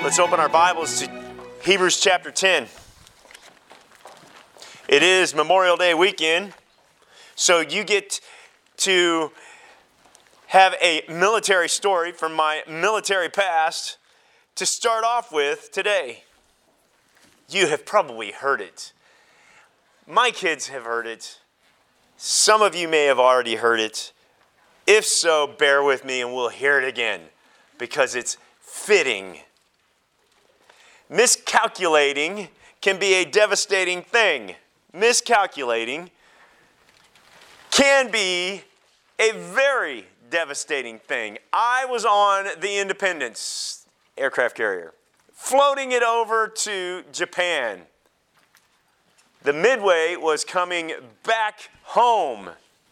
Let's open our Bibles to Hebrews chapter 10. It is Memorial Day weekend, so you get to have a military story from my military past to start off with today. You have probably heard it. My kids have heard it. Some of you may have already heard it. If so, bear with me and we'll hear it again because it's fitting. Miscalculating can be a devastating thing. Miscalculating can be a very devastating thing. I was on the Independence aircraft carrier, floating it over to Japan. The Midway was coming back home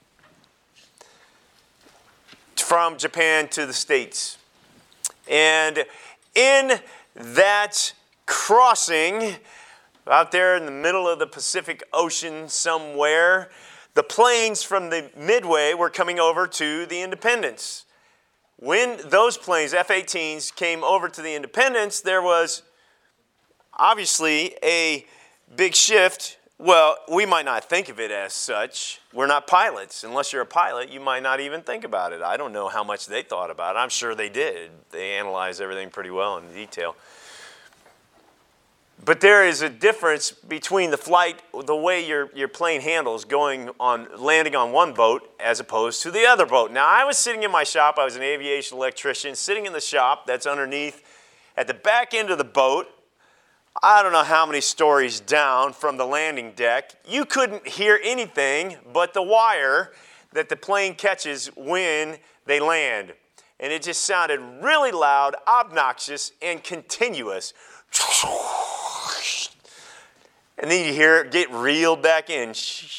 from Japan to the States. And in that crossing, out there in the middle of the Pacific Ocean somewhere, the planes from the Midway were coming over to the Independence. When those planes, F-18s, came over to the Independence, there was obviously a big shift. Well, we might not think of it as such. We're not pilots. Unless you're a pilot, you might not even think about it. I don't know how much they thought about it. I'm sure they did. They analyzed everything pretty well in detail. But there is a difference between the flight, the way your plane handles landing on one boat as opposed to the other boat. Now, I was sitting in my shop. I was an aviation electrician, sitting in the shop that's underneath at the back end of the boat. I don't know how many stories down from the landing deck. You couldn't hear anything but the wire that the plane catches when they land. And it just sounded really loud, obnoxious, and continuous. And then you hear it get reeled back in.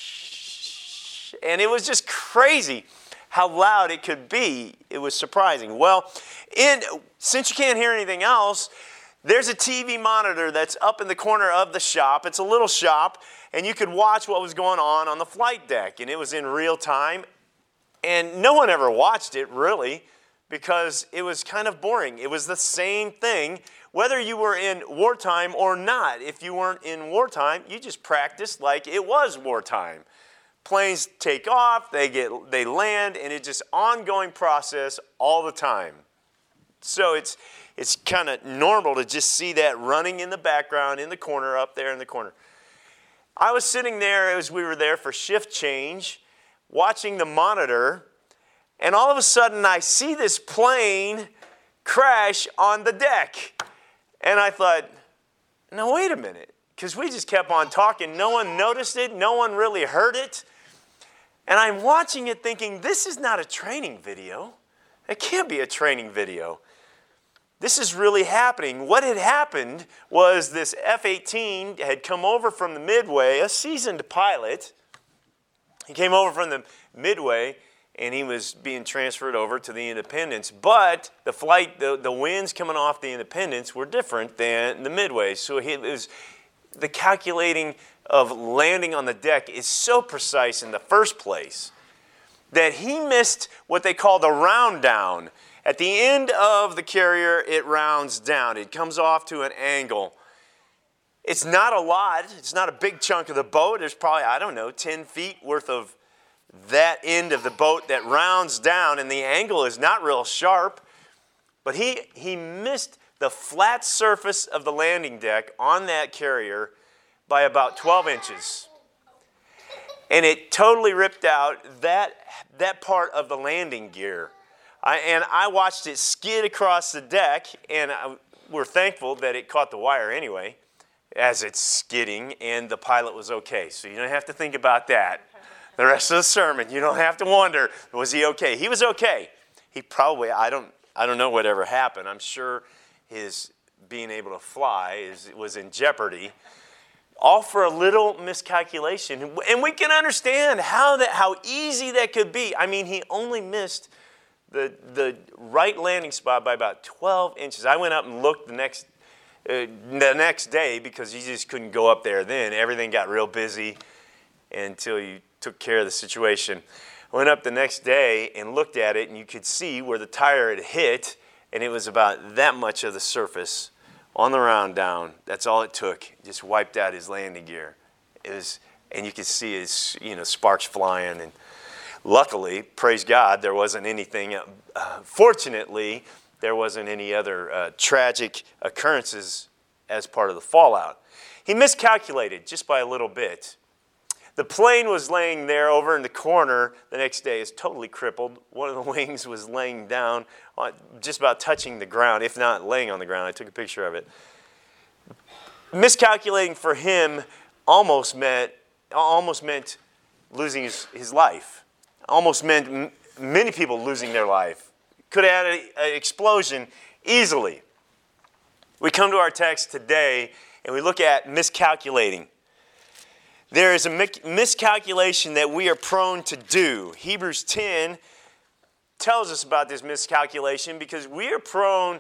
And it was just crazy how loud it could be. It was surprising. Well, since you can't hear anything else, there's a TV monitor that's up in the corner of the shop. It's a little shop, and you could watch what was going on the flight deck. And it was in real time. And no one ever watched it, really, because it was kind of boring. It was the same thing, whether you were in wartime or not. If you weren't in wartime, you just practiced like it was wartime. Planes take off, they land, and it's just ongoing process all the time. So it's kind of normal to just see that running in the background, in the corner, up there in the corner. I was sitting there as we were there for shift change, watching the monitor, and all of a sudden I see this plane crash on the deck. And I thought, no, wait a minute, because we just kept on talking. No one noticed it. No one really heard it. And I'm watching it thinking, this is not a training video. It can't be a training video. This is really happening. What had happened was this F-18 had come over from the Midway, a seasoned pilot. He came over from the Midway, and he was being transferred over to the Independence. But the flight, the winds coming off the Independence were different than the Midway. So the calculating of landing on the deck is so precise in the first place that he missed what they call the round down. At the end of the carrier, it rounds down. It comes off to an angle. It's not a lot. It's not a big chunk of the boat. There's probably, 10 feet worth of that end of the boat that rounds down, and the angle is not real sharp. But he missed the flat surface of the landing deck on that carrier by about 12 inches. And it totally ripped out that part of the landing gear. I watched it skid across the deck, and we're thankful that it caught the wire anyway as it's skidding, and the pilot was okay. So you don't have to think about that. The rest of the sermon, you don't have to wonder, was he okay? He was okay. He probably, I don't know whatever happened. I'm sure his being able to fly was in jeopardy. All for a little miscalculation. And we can understand how easy that could be. I mean, he only missed the right landing spot by about 12 inches. I went up and looked the next day because you just couldn't go up there then. Everything got real busy until you took care of the situation. I went up the next day and looked at it, and you could see where the tire had hit, and it was about that much of the surface on the round down. That's all it took. Just wiped out his landing gear. And you could see his, sparks flying. And luckily, praise God, there wasn't anything. Fortunately, there wasn't any other tragic occurrences as part of the fallout. He miscalculated just by a little bit. The plane was laying there over in the corner the next day. It's totally crippled. One of the wings was laying down, just about touching the ground, if not laying on the ground. I took a picture of it. Miscalculating for him almost meant losing his life. Almost meant many people losing their life. Could have had an explosion easily. We come to our text today and we look at miscalculating. There is a miscalculation that we are prone to do. Hebrews 10 tells us about this miscalculation because we are prone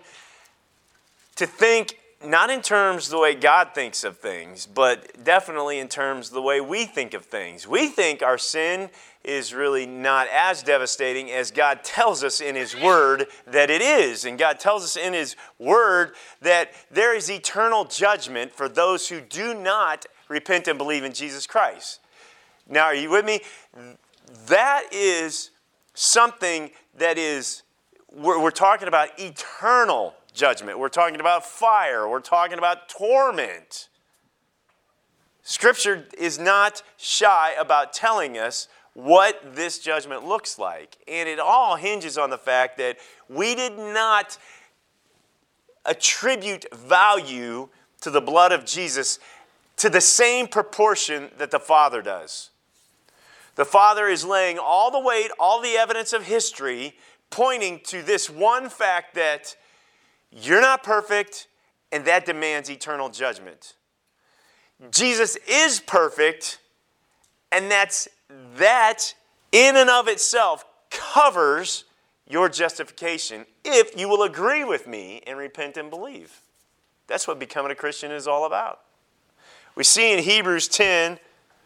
to think not in terms the way God thinks of things, but definitely in terms the way we think of things. We think our sin is really not as devastating as God tells us in His Word that it is. And God tells us in His Word that there is eternal judgment for those who do not repent and believe in Jesus Christ. Now, are you with me? That is something that is, we're talking about eternal judgment. We're talking about fire. We're talking about torment. Scripture is not shy about telling us what this judgment looks like. And it all hinges on the fact that we did not attribute value to the blood of Jesus to the same proportion that the Father does. The Father is laying all the weight, all the evidence of history, pointing to this one fact that you're not perfect, and that demands eternal judgment. Jesus is perfect, and that in and of itself covers your justification if you will agree with me and repent and believe. That's what becoming a Christian is all about. We see in Hebrews 10,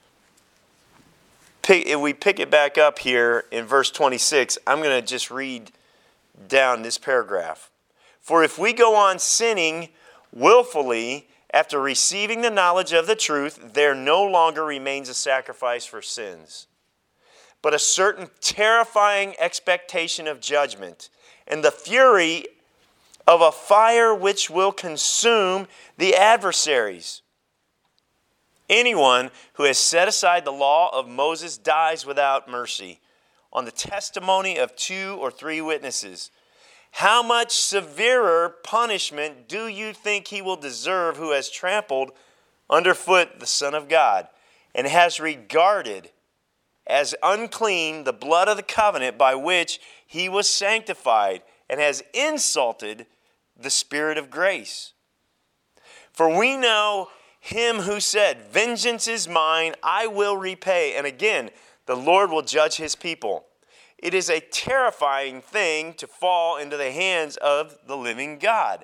we pick it back up here in verse 26. I'm going to just read down this paragraph. For if we go on sinning willfully after receiving the knowledge of the truth, there no longer remains a sacrifice for sins, but a certain terrifying expectation of judgment and the fury of a fire which will consume the adversaries. Anyone who has set aside the law of Moses dies without mercy on the testimony of 2 or 3 witnesses. How much severer punishment do you think he will deserve who has trampled underfoot the Son of God and has regarded as unclean the blood of the covenant by which he was sanctified and has insulted the Spirit of grace? For we know Him who said, vengeance is mine, I will repay. And again, the Lord will judge His people. It is a terrifying thing to fall into the hands of the living God.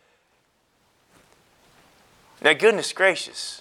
Now, goodness gracious,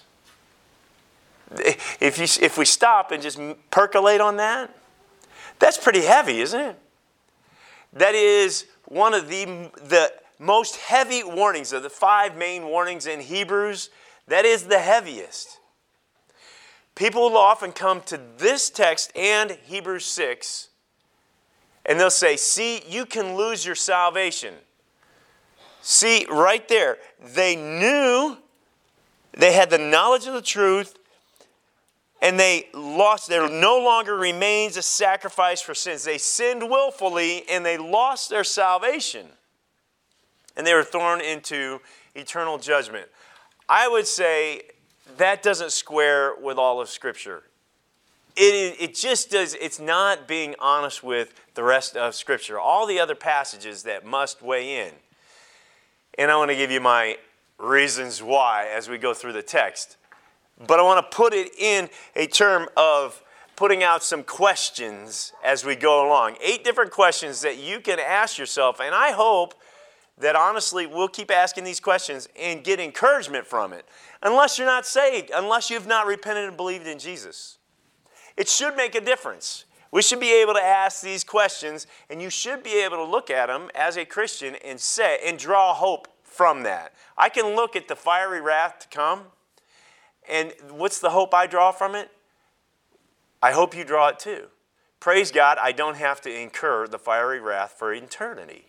if we stop and just percolate on that, that's pretty heavy, isn't it? That is one of the most heavy warnings of the 5 main warnings in Hebrews. That is the heaviest. People will often come to this text and Hebrews 6, and they'll say, see, you can lose your salvation. See, right there, they knew, they had the knowledge of the truth, and they lost, there no longer remains a sacrifice for sins. They sinned willfully, and they lost their salvation. And they were thrown into eternal judgment. I would say that doesn't square with all of Scripture. It just does. It's not being honest with the rest of Scripture. All the other passages that must weigh in. And I want to give you my reasons why as we go through the text. But I want to put it in a term of putting out some questions as we go along. 8 different questions that you can ask yourself. And I hope that honestly we'll keep asking these questions and get encouragement from it. Unless you're not saved, unless you've not repented and believed in Jesus. It should make a difference. We should be able to ask these questions, and you should be able to look at them as a Christian and say and draw hope from that. I can look at the fiery wrath to come, and what's the hope I draw from it? I hope you draw it too. Praise God, I don't have to incur the fiery wrath for eternity.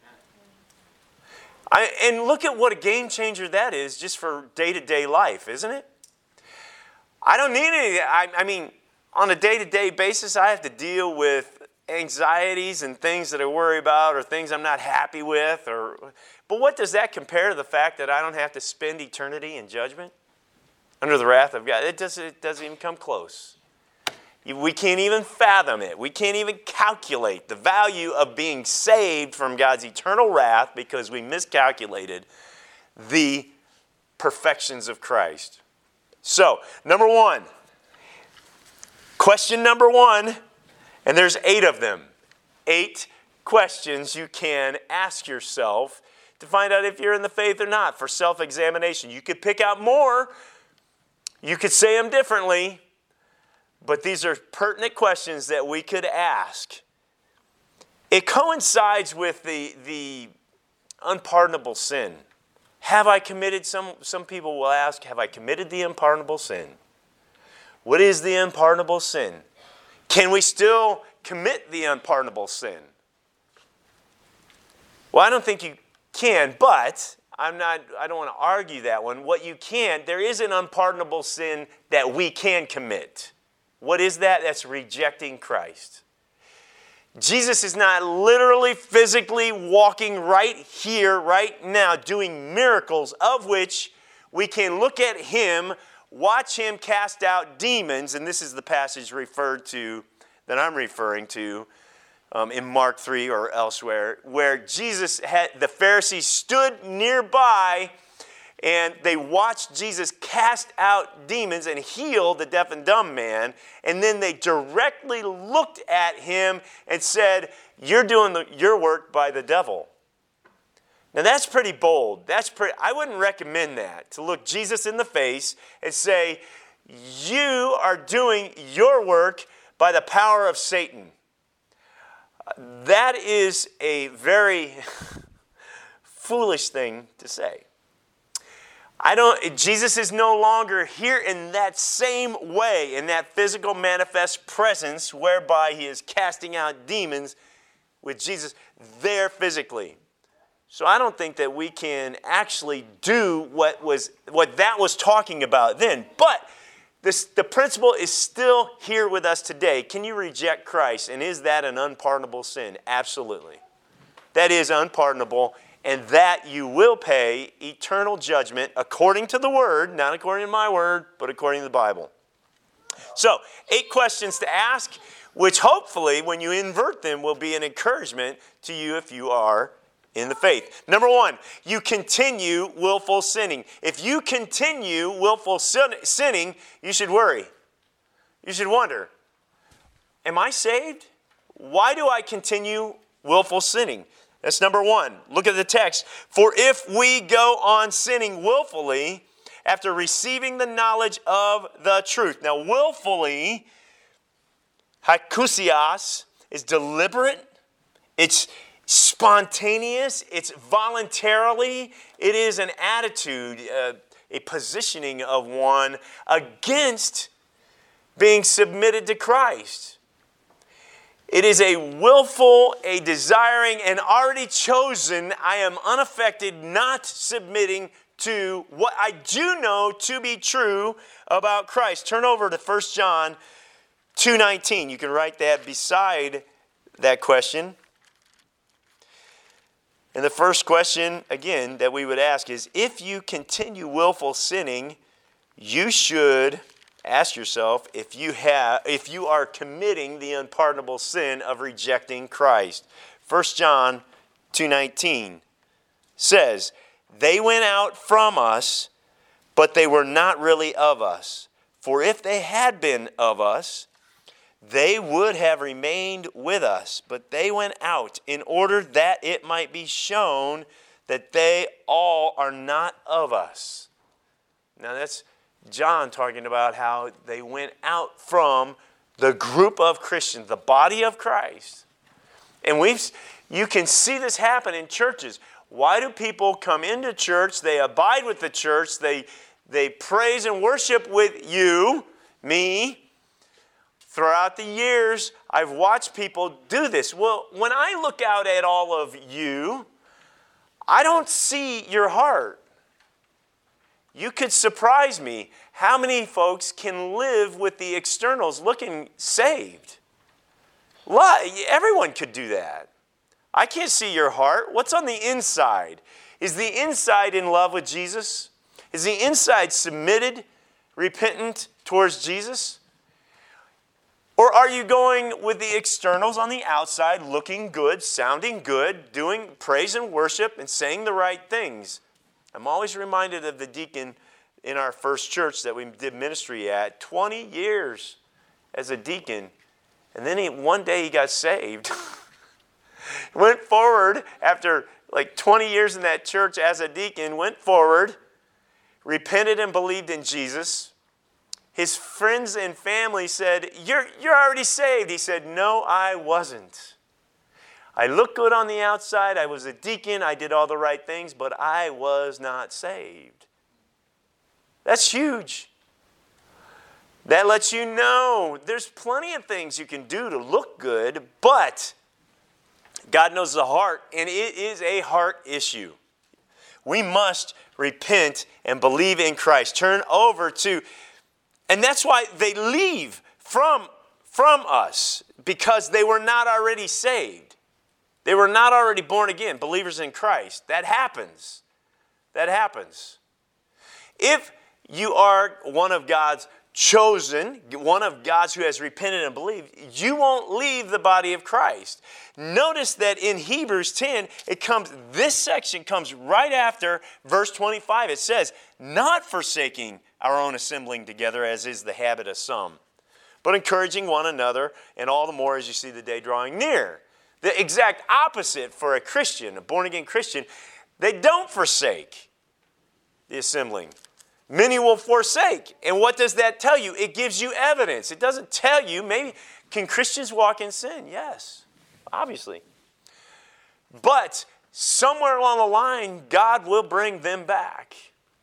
And look at what a game changer that is just for day-to-day life, isn't it? I don't need any. I mean, on a day-to-day basis, I have to deal with anxieties and things that I worry about or things I'm not happy with. But what does that compare to the fact that I don't have to spend eternity in judgment under the wrath of God? It doesn't even come close. We can't even fathom it. We can't even calculate the value of being saved from God's eternal wrath because we miscalculated the perfections of Christ. So, number one, question number one, and there's 8 of them. 8 questions you can ask yourself to find out if you're in the faith or not for self-examination. You could pick out more. You could say them differently. But these are pertinent questions that we could ask. It coincides with the unpardonable sin. Have I committed, some people will ask, have I committed the unpardonable sin? What is the unpardonable sin? Can we still commit the unpardonable sin? Well, I don't think you can, but I don't want to argue that one. What you can, there is an unpardonable sin that we can commit. What is that? That's rejecting Christ. Jesus is not literally, physically walking right here, right now, doing miracles of which we can look at Him, watch Him cast out demons, and this is the passage referred to, that I'm referring to, in Mark 3 or elsewhere, where the Pharisees stood nearby and they watched Jesus cast out demons and heal the deaf and dumb man. And then they directly looked at him and said, "You're doing your work by the devil." Now that's pretty bold. I wouldn't recommend that, to look Jesus in the face and say, "You are doing your work by the power of Satan." That is a very foolish thing to say. Jesus is no longer here in that same way, in that physical manifest presence whereby He is casting out demons with Jesus there physically. So I don't think that we can actually do what that was talking about then. But the principle is still here with us today. Can you reject Christ? And is that an unpardonable sin? Absolutely. That is unpardonable. And that you will pay eternal judgment according to the Word, not according to my word, but according to the Bible. So, 8 questions to ask, which hopefully, when you invert them, will be an encouragement to you if you are in the faith. Number 1, you continue willful sinning. If you continue willful sinning, you should worry. You should wonder, am I saved? Why do I continue willful sinning? That's number 1. Look at the text. For if we go on sinning willfully after receiving the knowledge of the truth. Now, willfully, hakusias, is deliberate. It's spontaneous. It's voluntarily. It is an attitude, a positioning of one against being submitted to Christ. It is a willful, a desiring, and already chosen, I am unaffected, not submitting to what I do know to be true about Christ. Turn over to 1 John 2:19. You can write that beside that question. And the first question, again, that we would ask is, if you continue willful sinning, you should ask yourself if you are committing the unpardonable sin of rejecting Christ. 1 John 2:19 says, "They went out from us, but they were not really of us. For if they had been of us, they would have remained with us. But they went out in order that it might be shown that they all are not of us." Now that's John talking about how they went out from the group of Christians, the body of Christ. And you can see this happen in churches. Why do people come into church, they abide with the church, they praise and worship with you, me? Throughout the years, I've watched people do this. Well, when I look out at all of you, I don't see your heart. You could surprise me. How many folks can live with the externals looking saved? Everyone could do that. I can't see your heart. What's on the inside? Is the inside in love with Jesus? Is the inside submitted, repentant towards Jesus? Or are you going with the externals on the outside, looking good, sounding good, doing praise and worship and saying the right things? I'm always reminded of the deacon in our first church that we did ministry at, 20 years as a deacon. And then one day he got saved. Went forward after like 20 years in that church as a deacon, went forward, repented and believed in Jesus. His friends and family said, you're already saved. He said, no, I wasn't. I looked good on the outside. I was a deacon. I did all the right things, but I was not saved. That's huge. That lets you know there's plenty of things you can do to look good, but God knows the heart, and it is a heart issue. We must repent and believe in Christ. Turn over to, and that's why they leave from us, because they were not already saved. They were not already born again, believers in Christ. That happens. That happens. If you are one of God's chosen, one of God's who has repented and believed, you won't leave the body of Christ. Notice that in Hebrews 10, this section comes right after verse 25. It says, not forsaking our own assembling together, as is the habit of some, but encouraging one another, and all the more as you see the day drawing near. The exact opposite for a Christian, a born-again Christian. They don't forsake the assembling. Many will forsake. And what does that tell you? It gives you evidence. It doesn't tell you, maybe, can Christians walk in sin? Yes, obviously. But somewhere along the line, God will bring them back.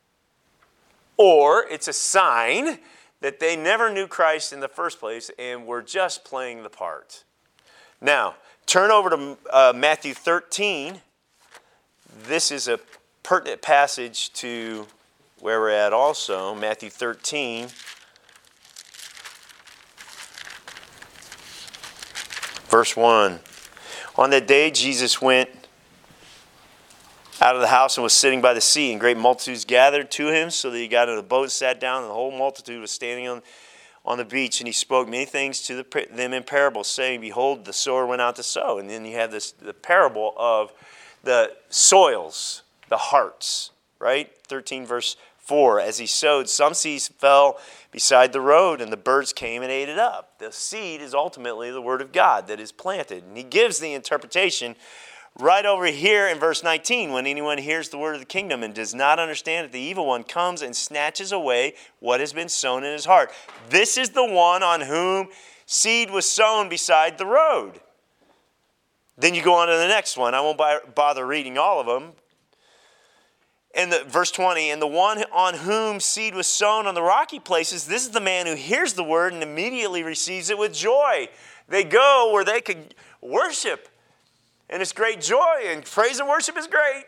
Or it's a sign that they never knew Christ in the first place and were just playing the part. Now, turn over to Matthew 13. This is a pertinent passage to where we're at also. Matthew 13. Verse 1. On that day Jesus went out of the house and was sitting by the sea, and great multitudes gathered to him, so that he got into the boat and sat down, and the whole multitude was standing on the beach, and he spoke many things to them in parables, saying, behold, the sower went out to sow. And then you have the parable of the soils, the hearts, right? 13 verse 4, as he sowed, some seeds fell beside the road, and the birds came and ate it up. The seed is ultimately the word of God that is planted. And he gives the interpretation right over here in verse 19, when anyone hears the word of the kingdom and does not understand it, the evil one comes and snatches away what has been sown in his heart. This is the one on whom seed was sown beside the road. Then you go on to the next one. I won't bother reading all of them. And verse 20, and the one on whom seed was sown on the rocky places, this is the man who hears the word and immediately receives it with joy. They go where they could worship. And it's great joy, and praise and worship is great.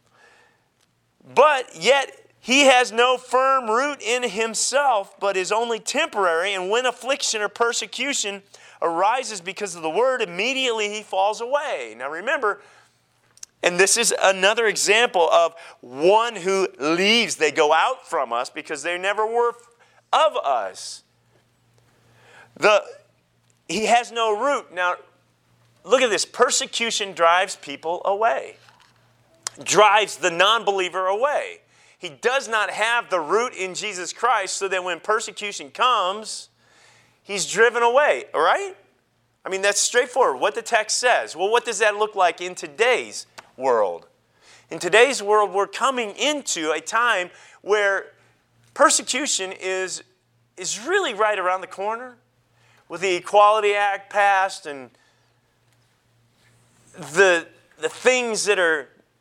But yet he has no firm root in himself, but is only temporary. And when affliction or persecution arises because of the word, immediately he falls away. Now remember, and this is another example of one who leaves. They go out from us because they never were of us. He has no root. Now, look at this. Persecution drives people away. Drives the non-believer away. He does not have the root in Jesus Christ, so that when persecution comes, he's driven away. All right? I mean, that's straightforward. What the text says. Well, what does that look like in today's world? In today's world, we're coming into a time where persecution is really right around the corner. With the Equality Act passed and the things that are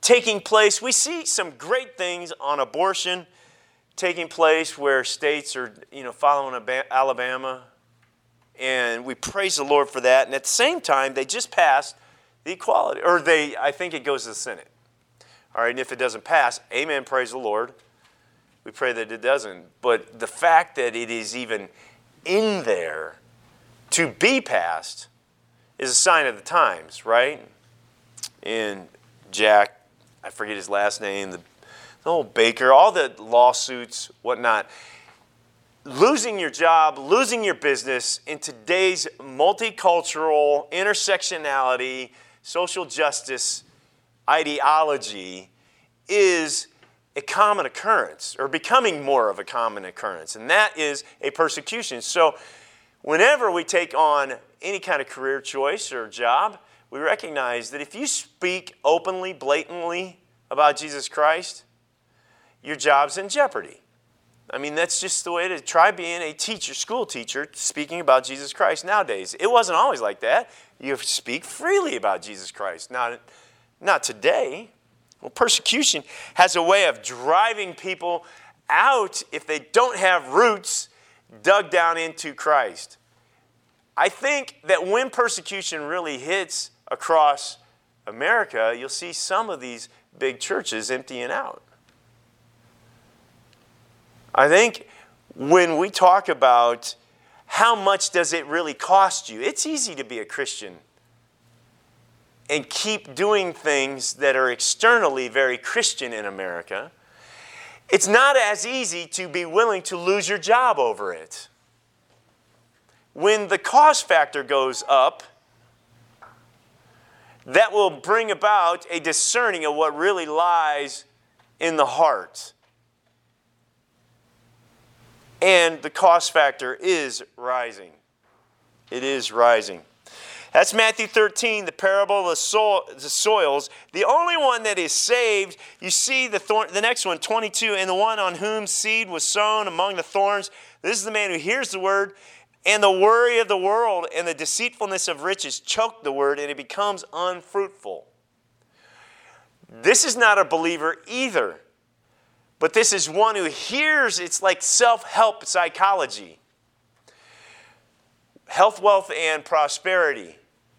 taking place. We see some great things on abortion taking place where states are, following Alabama. And we praise the Lord for that. And at the same time, they just passed the equality. Or I think it goes to the Senate. All right, and if it doesn't pass, amen, praise the Lord. We pray that it doesn't. But the fact that it is even in there to be passed is a sign of the times, right? And Jack, I forget his last name, the old Baker, all the lawsuits, whatnot. Losing your job, losing your business in today's multicultural, intersectionality, social justice ideology is a common occurrence, or becoming more of a common occurrence, and that is a persecution. So whenever we take on any kind of career choice or job, we recognize that if you speak openly, blatantly about Jesus Christ, your job's in jeopardy. I mean, that's just the way to try being a teacher, school teacher, speaking about Jesus Christ nowadays. It wasn't always like that. You speak freely about Jesus Christ. Not today. Well, persecution has a way of driving people out if they don't have roots dug down into Christ. I think that when persecution really hits across America, you'll see some of these big churches emptying out. I think when we talk about how much does it really cost you, it's easy to be a Christian and keep doing things that are externally very Christian in America. It's not as easy to be willing to lose your job over it. When the cost factor goes up, that will bring about a discerning of what really lies in the heart. And the cost factor is rising. It is rising. That's Matthew 13, the parable of the soils. The only one that is saved, you see the next one, 22, and the one on whom seed was sown among the thorns. This is the man who hears the word, and the worry of the world and the deceitfulness of riches choke the word, and it becomes unfruitful. This is not a believer either. But this is one who hears, it's like self-help psychology. Health, wealth, and prosperity.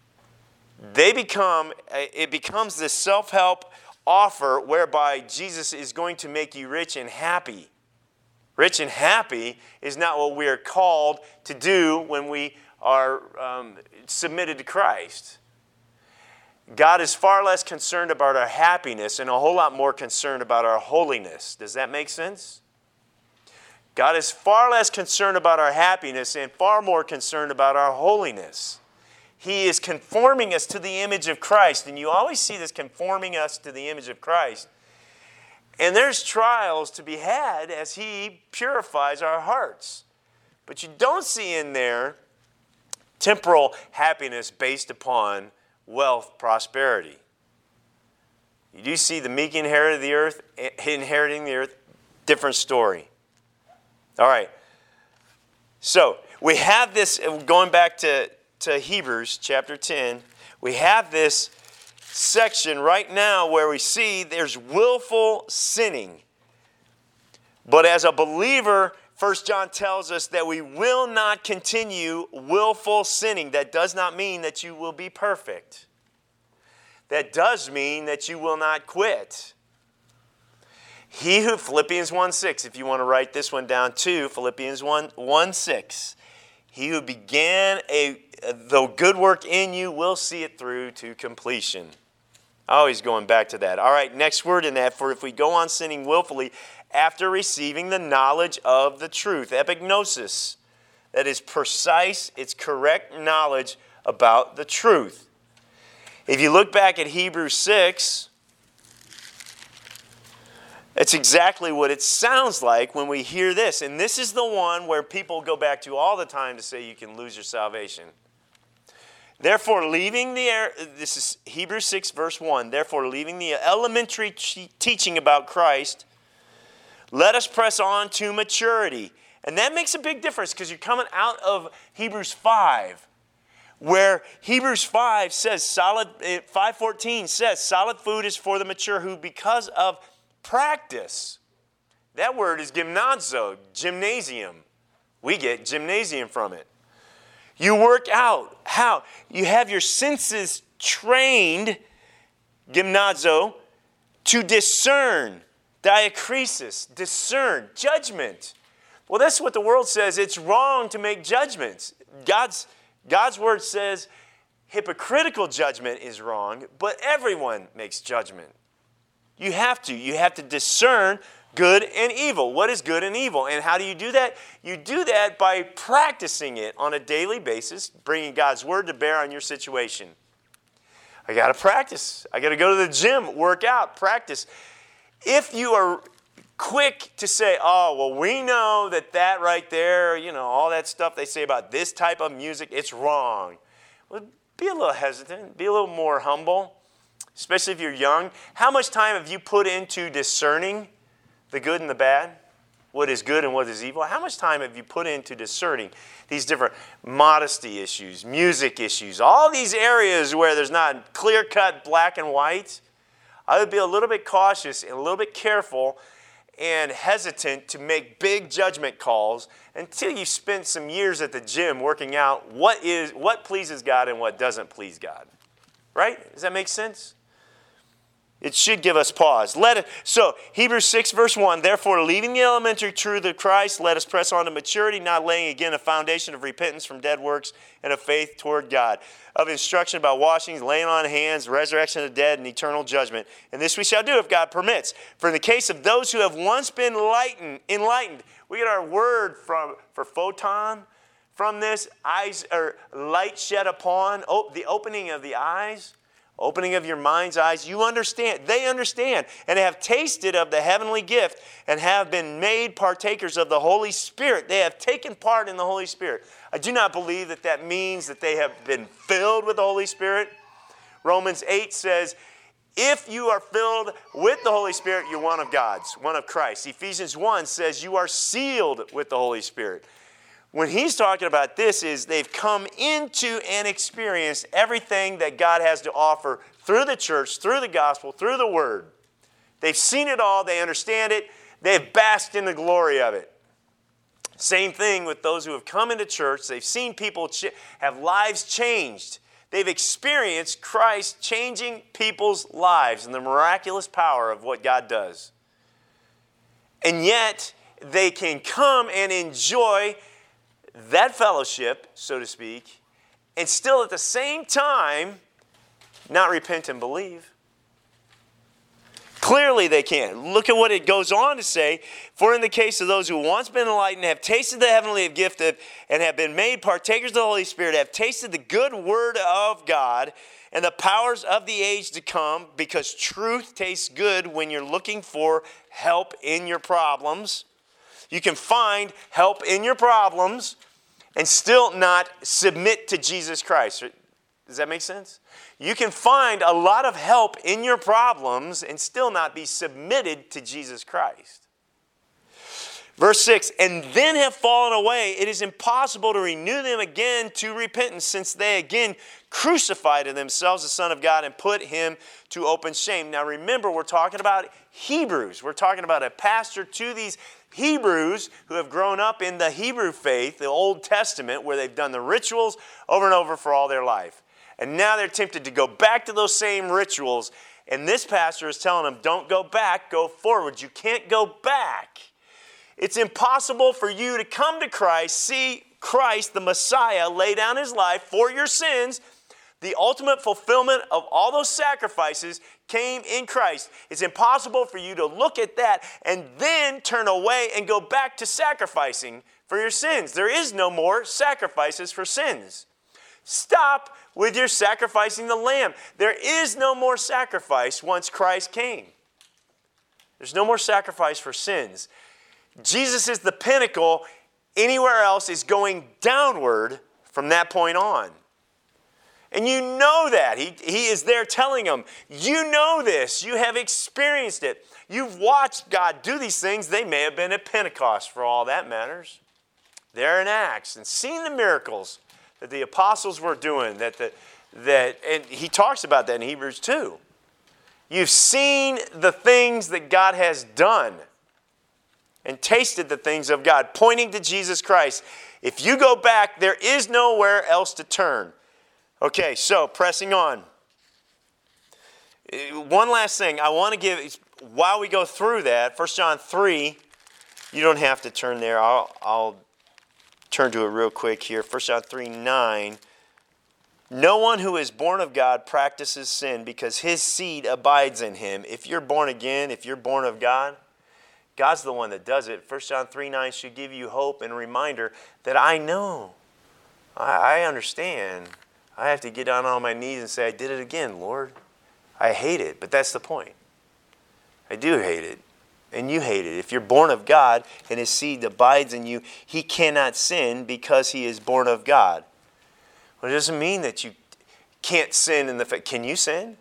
It becomes this self-help offer whereby Jesus is going to make you rich and happy. Rich and happy is not what we are called to do when we are submitted to Christ. God is far less concerned about our happiness and a whole lot more concerned about our holiness. Does that make sense? God is far less concerned about our happiness and far more concerned about our holiness. He is conforming us to the image of Christ. And you always see this, conforming us to the image of Christ. And there's trials to be had as He purifies our hearts. But you don't see in there temporal happiness based upon wealth, prosperity. You do see the meek inheriting the earth, different story. All right. So we have this, going back to Hebrews chapter 10, we have this section right now where we see there's willful sinning. But as a believer, 1 John tells us that we will not continue willful sinning. That does not mean that you will be perfect. That does mean that you will not quit. Philippians 1:6, if you want to write this one down too, Philippians 1:6. He who began the good work in you will see it through to completion. Always going back to that. All right, next word in that, for if we go on sinning willfully after receiving the knowledge of the truth, epignosis, that is precise, it's correct knowledge about the truth. If you look back at Hebrews 6, it's exactly what it sounds like when we hear this. And this is the one where people go back to all the time to say you can lose your salvation. Therefore, this is Hebrews 6, verse 1. Therefore, leaving the elementary teaching about Christ, let us press on to maturity. And that makes a big difference because you're coming out of Hebrews 5, where Hebrews 5 says, 5:14 says, solid food is for the mature who, because of practice, that word is gymnazo, gymnasium. We get gymnasium from it. You work out. How? You have your senses trained, gymnazo, to discern, diakrisis, discern, judgment. Well, that's what the world says. It's wrong to make judgments. God's word says hypocritical judgment is wrong, but everyone makes judgment. You have to discern good and evil. What is good and evil? And how do you do that? You do that by practicing it on a daily basis, bringing God's word to bear on your situation. I got to practice. I got to go to the gym, work out, practice. If you are quick to say, oh, well, we know that right there, all that stuff they say about this type of music, it's wrong. Well, be a little hesitant. Be a little more humble, especially if you're young. How much time have you put into discerning the good and the bad? What is good and what is evil? How much time have you put into discerning these different modesty issues, music issues, all these areas where there's not clear-cut black and white? I would be a little bit cautious and a little bit careful and hesitant to make big judgment calls until you've spent some years at the gym working out what pleases God and what doesn't please God. Right? Does that make sense? It should give us pause. So, Hebrews 6, verse 1, therefore, leaving the elementary truth of Christ, let us press on to maturity, not laying again a foundation of repentance from dead works and of faith toward God, of instruction about washings, laying on of hands, resurrection of the dead, and eternal judgment. And this we shall do if God permits. For in the case of those who have once been enlightened, we get our word for photon from this, eyes or light shed upon, the opening of the eyes. Opening of your mind's eyes, you understand, they understand, and have tasted of the heavenly gift and have been made partakers of the Holy Spirit. They have taken part in the Holy Spirit. I do not believe that means that they have been filled with the Holy Spirit. Romans 8 says, if you are filled with the Holy Spirit, you're one of God's, one of Christ. Ephesians 1 says you are sealed with the Holy Spirit. When he's talking about this is they've come into and experienced everything that God has to offer through the church, through the gospel, through the word. They've seen it all. They understand it. They've basked in the glory of it. Same thing with those who have come into church. They've seen people have lives changed. They've experienced Christ changing people's lives and the miraculous power of what God does. And yet, they can come and enjoy that fellowship, so to speak, and still at the same time not repent and believe. Clearly they can. Look at what it goes on to say. For in the case of those who once been enlightened, have tasted the heavenly gift and have been made partakers of the Holy Spirit, have tasted the good word of God and the powers of the age to come, because truth tastes good when you're looking for help in your problems. You can find help in your problems and still not submit to Jesus Christ. Does that make sense? You can find a lot of help in your problems and still not be submitted to Jesus Christ. Verse 6, and then have fallen away, it is impossible to renew them again to repentance, since they again crucified to themselves the Son of God and put him to open shame. Now remember, we're talking about Hebrews. We're talking about a pastor to these Hebrews who have grown up in the Hebrew faith, the Old Testament, where they've done the rituals over and over for all their life. And now they're tempted to go back to those same rituals. And this pastor is telling them, don't go back, go forward. You can't go back. It's impossible for you to come to Christ, see Christ, the Messiah, lay down his life for your sins. The ultimate fulfillment of all those sacrifices came in Christ. It's impossible for you to look at that and then turn away and go back to sacrificing for your sins. There is no more sacrifices for sins. Stop with your sacrificing the lamb. There is no more sacrifice once Christ came. There's no more sacrifice for sins. Jesus is the pinnacle. Anywhere else is going downward from that point on. And you know that. He is there telling them, you know this. You have experienced it. You've watched God do these things. They may have been at Pentecost for all that matters. They're in Acts and seen the miracles that the apostles were doing, and he talks about that in Hebrews 2. You've seen the things that God has done and tasted the things of God, pointing to Jesus Christ. If you go back, there is nowhere else to turn. Okay, so pressing on. One last thing I want to give, while we go through that, 1 John 3, you don't have to turn there. I'll turn to it real quick here. 1 John 3:9. No one who is born of God practices sin because his seed abides in him. If you're born again, if you're born of God, God's the one that does it. 1 John 3:9 should give you hope and a reminder that I know. I understand. I have to get down on my knees and say, I did it again, Lord. I hate it, but that's the point. I do hate it, and you hate it. If you're born of God and his seed abides in you, he cannot sin because he is born of God. Well, it doesn't mean that you can't sin in the fact. Can you sin?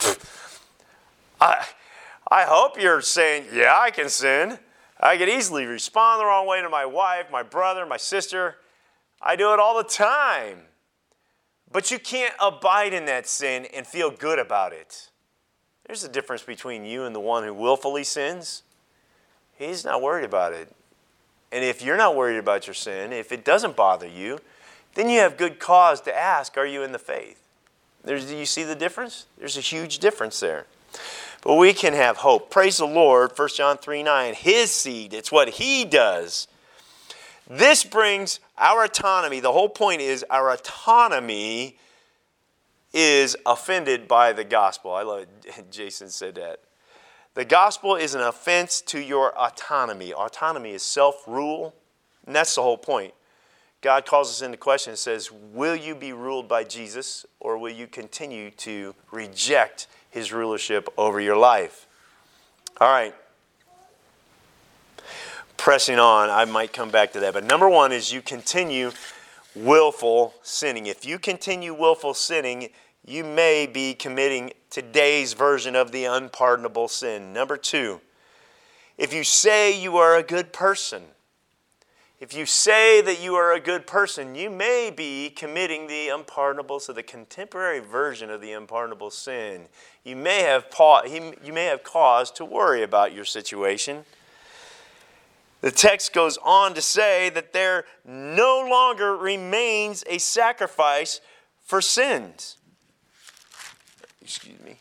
I hope you're saying, yeah, I can sin. I could easily respond the wrong way to my wife, my brother, my sister. I do it all the time. But you can't abide in that sin and feel good about it. There's a difference between you and the one who willfully sins. He's not worried about it. And if you're not worried about your sin, if it doesn't bother you, then you have good cause to ask, are you in the faith? Do you see the difference? There's a huge difference there. But we can have hope. Praise the Lord, 1 John 3:9. His seed, it's what he does. This brings our autonomy. The whole point is our autonomy is offended by the gospel. I love it. Jason said that. The gospel is an offense to your autonomy. Autonomy is self-rule, and that's the whole point. God calls us into question and says, will you be ruled by Jesus, or will you continue to reject his rulership over your life? All right. Pressing on, I might come back to that. But number one is you continue willful sinning. If you continue willful sinning, you may be committing today's version of the unpardonable sin. Number two, if you say you are a good person, if you say that you are a good person, you may be committing the unpardonable, so the contemporary version of the unpardonable sin. You may have cause to worry about your situation. The text goes on to say that there no longer remains a sacrifice for sins. Excuse me.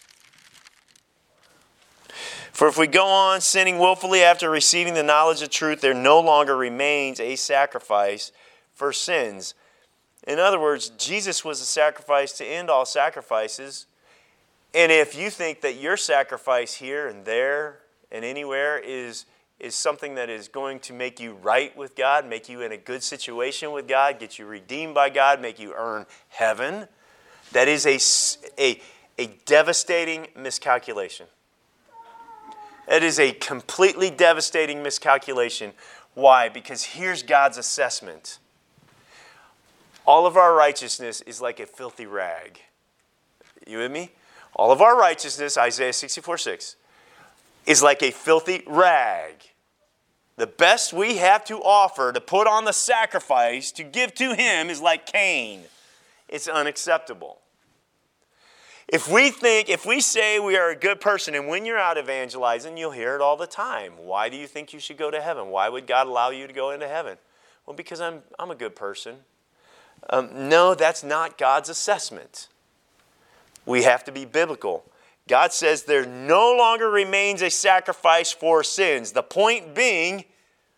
For if we go on sinning willfully after receiving the knowledge of truth, there no longer remains a sacrifice for sins. In other words, Jesus was the sacrifice to end all sacrifices. And if you think that your sacrifice here and there and anywhere is something that is going to make you right with God, make you in a good situation with God, get you redeemed by God, make you earn heaven, that is a devastating miscalculation. It is a completely devastating miscalculation. Why? Because here's God's assessment. All of our righteousness is like a filthy rag. You with me? All of our righteousness, Isaiah 64:6, is like a filthy rag. The best we have to offer to put on the sacrifice to give to him is like Cain. It's unacceptable. If we say we are a good person, and when you're out evangelizing, you'll hear it all the time. Why do you think you should go to heaven? Why would God allow you to go into heaven? Well, because I'm a good person. No, that's not God's assessment. We have to be biblical. God says there no longer remains a sacrifice for sins. The point being,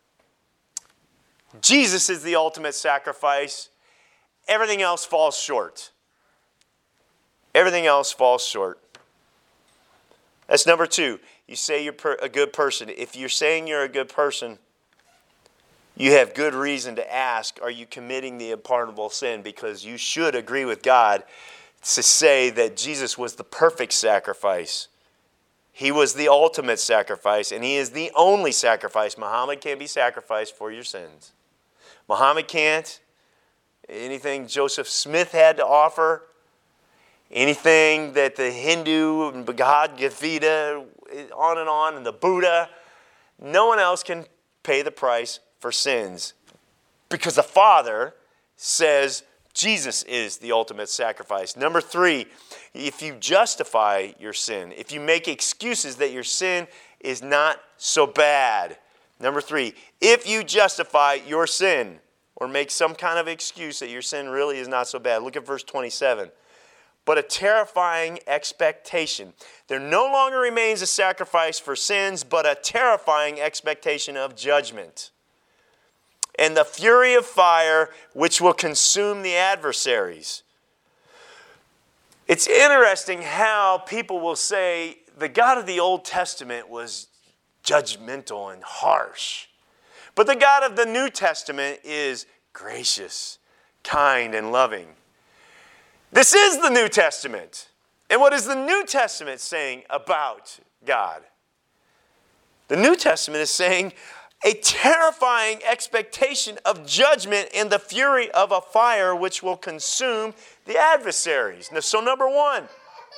Jesus is the ultimate sacrifice. Everything else falls short. Everything else falls short. That's number two. You say you're a good person. If you're saying you're a good person, you have good reason to ask, are you committing the unpardonable sin? Because you should agree with God to say that Jesus was the perfect sacrifice. He was the ultimate sacrifice, and he is the only sacrifice. Muhammad can't be sacrificed for your sins. Muhammad can't. Anything Joseph Smith had to offer, anything that the Hindu and Bhagavad Gita, on, and the Buddha, no one else can pay the price for sins. Because the Father says Jesus is the ultimate sacrifice. Number 3, if you justify your sin, if you make excuses that your sin is not so bad. Number 3, if you justify your sin or make some kind of excuse that your sin really is not so bad. Look at verse 27. But a terrifying expectation. There no longer remains a sacrifice for sins, but a terrifying expectation of judgment. And the fury of fire which will consume the adversaries. It's interesting how people will say the God of the Old Testament was judgmental and harsh. But the God of the New Testament is gracious, kind, and loving. This is the New Testament. And what is the New Testament saying about God? The New Testament is saying a terrifying expectation of judgment and the fury of a fire which will consume the adversaries. Now, so number 1,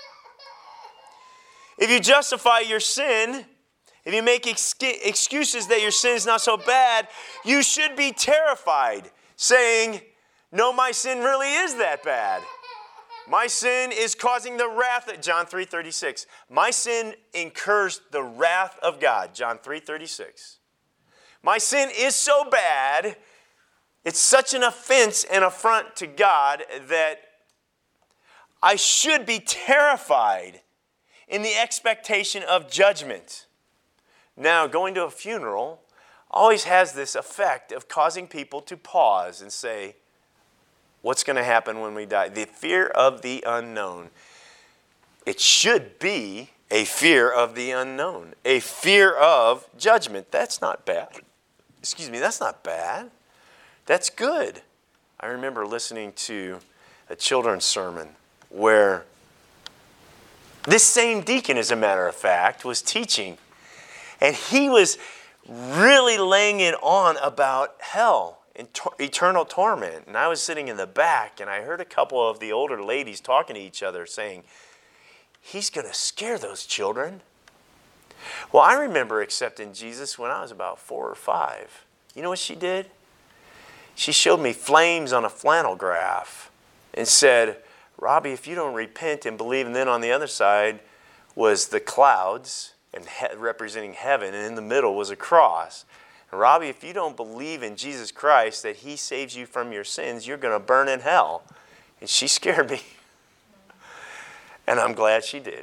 if you justify your sin, if you make excuses that your sin is not so bad, you should be terrified, saying, no, my sin really is that bad. My sin is causing the wrath, John 3:36. My sin incurs the wrath of God, John 3:36. My sin is so bad, it's such an offense and affront to God that I should be terrified in the expectation of judgment. Now, going to a funeral always has this effect of causing people to pause and say, what's going to happen when we die? The fear of the unknown. It should be a fear of the unknown, a fear of judgment. That's not bad. That's not bad. That's good. I remember listening to a children's sermon where this same deacon, as a matter of fact, was teaching. And he was really laying it on about hell and eternal torment. And I was sitting in the back, and I heard a couple of the older ladies talking to each other saying, he's going to scare those children. Well, I remember accepting Jesus when I was about 4 or 5. You know what she did? She showed me flames on a flannel graph and said, Robbie, if you don't repent and believe, and then on the other side was the clouds and representing heaven, and in the middle was a cross. And Robbie, if you don't believe in Jesus Christ, that he saves you from your sins, you're going to burn in hell. And she scared me. And I'm glad she did.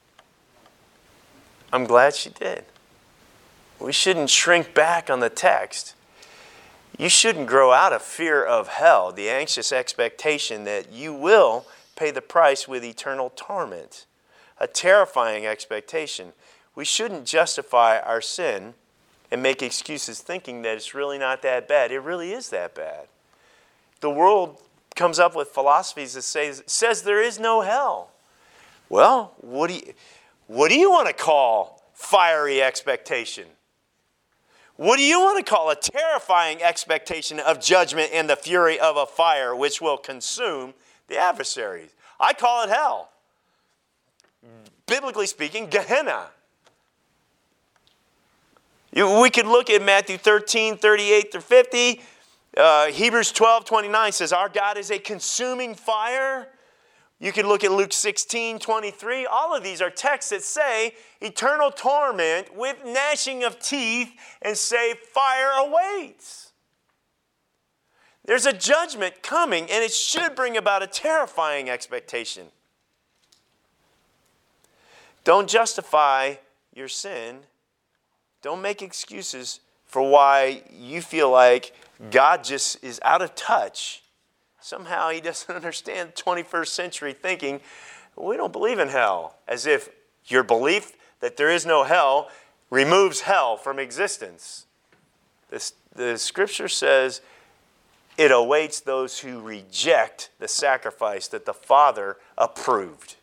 I'm glad she did. We shouldn't shrink back on the text. You shouldn't grow out of fear of hell, the anxious expectation that you will pay the price with eternal torment. A terrifying expectation. We shouldn't justify our sin and make excuses thinking that it's really not that bad. It really is that bad. The world comes up with philosophies that says there is no hell. Well, what do you want to call fiery expectation? What do you want to call a terrifying expectation of judgment and the fury of a fire which will consume the adversaries? I call it hell. Biblically speaking, Gehenna. We could look at Matthew 13, 38 through 50. Hebrews 12, 29 says, our God is a consuming fire. You could look at Luke 16, 23. All of these are texts that say eternal torment with gnashing of teeth and say fire awaits. There's a judgment coming, and it should bring about a terrifying expectation. Don't justify your sin. Don't make excuses for why you feel like God just is out of touch. Somehow he doesn't understand 21st century thinking. We don't believe in hell. As if your belief that there is no hell removes hell from existence. The scripture says it awaits those who reject the sacrifice that the Father approved.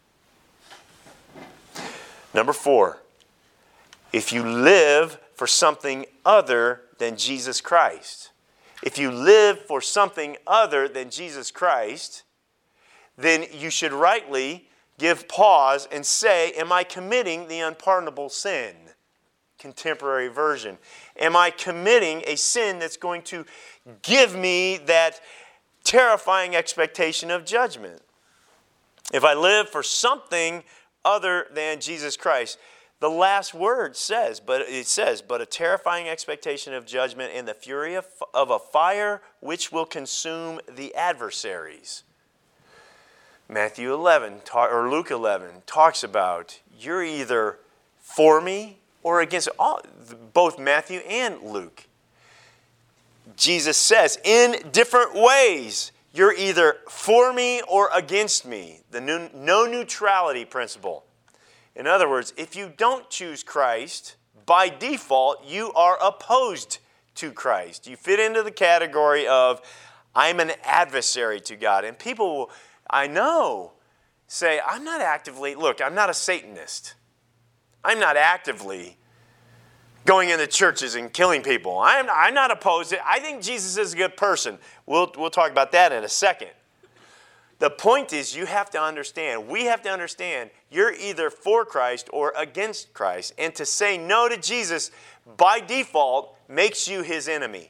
Number 4, if you live for something other than Jesus Christ, if you live for something other than Jesus Christ, then you should rightly give pause and say, am I committing the unpardonable sin? Contemporary version. Am I committing a sin that's going to give me that terrifying expectation of judgment. If I live for something other than Jesus Christ, the last word says, but a terrifying expectation of judgment and the fury of a fire which will consume the adversaries. Matthew 11 or Luke 11 talks about you're either for me or against both Matthew and Luke. Jesus says in different ways, you're either for me or against me. The no neutrality principle. In other words, if you don't choose Christ, by default, you are opposed to Christ. You fit into the category of, I'm an adversary to God. And people will, I know, say, I'm not a Satanist. I'm not actively going into churches and killing people. I'm not opposed to it. I think Jesus is a good person. We'll talk about that in a second. The point is we have to understand, you're either for Christ or against Christ. And to say no to Jesus, by default, makes you his enemy.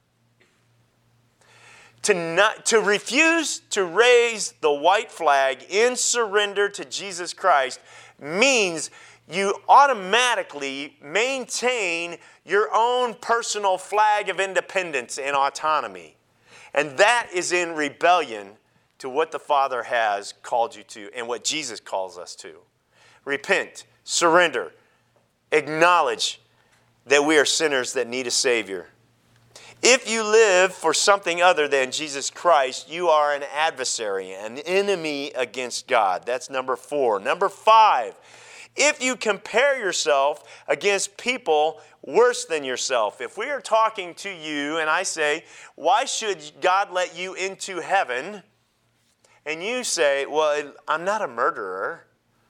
To refuse to raise the white flag in surrender to Jesus Christ means you automatically maintain your own personal flag of independence and autonomy. And that is in rebellion to what the Father has called you to and what Jesus calls us to. Repent, surrender, acknowledge that we are sinners that need a Savior. If you live for something other than Jesus Christ, you are an adversary, an enemy against God. That's number 4. Number 5, if you compare yourself against people worse than yourself. If we are talking to you and I say, why should God let you into heaven? And you say, well, I'm not a murderer.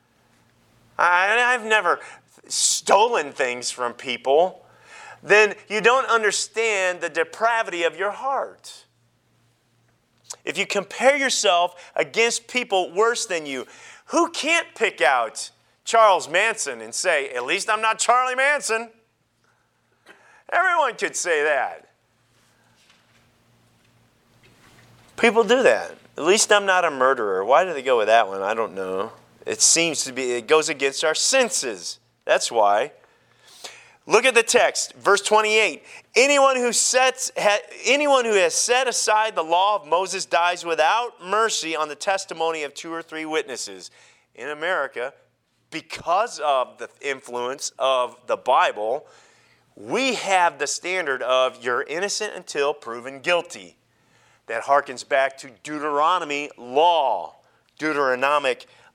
I've never stolen things from people. Then you don't understand the depravity of your heart. If you compare yourself against people worse than you, who can't pick out Charles Manson and say, at least I'm not Charlie Manson? Everyone could say that. People do that. At least I'm not a murderer. Why do they go with that one? I don't know. It goes against our senses. That's why. Look at the text, verse 28. Anyone who has set aside the law of Moses dies without mercy on the testimony of 2 or 3 witnesses. In America, because of the influence of the Bible, we have the standard of you're innocent until proven guilty. That harkens back to Deuteronomic law, Deuteronomy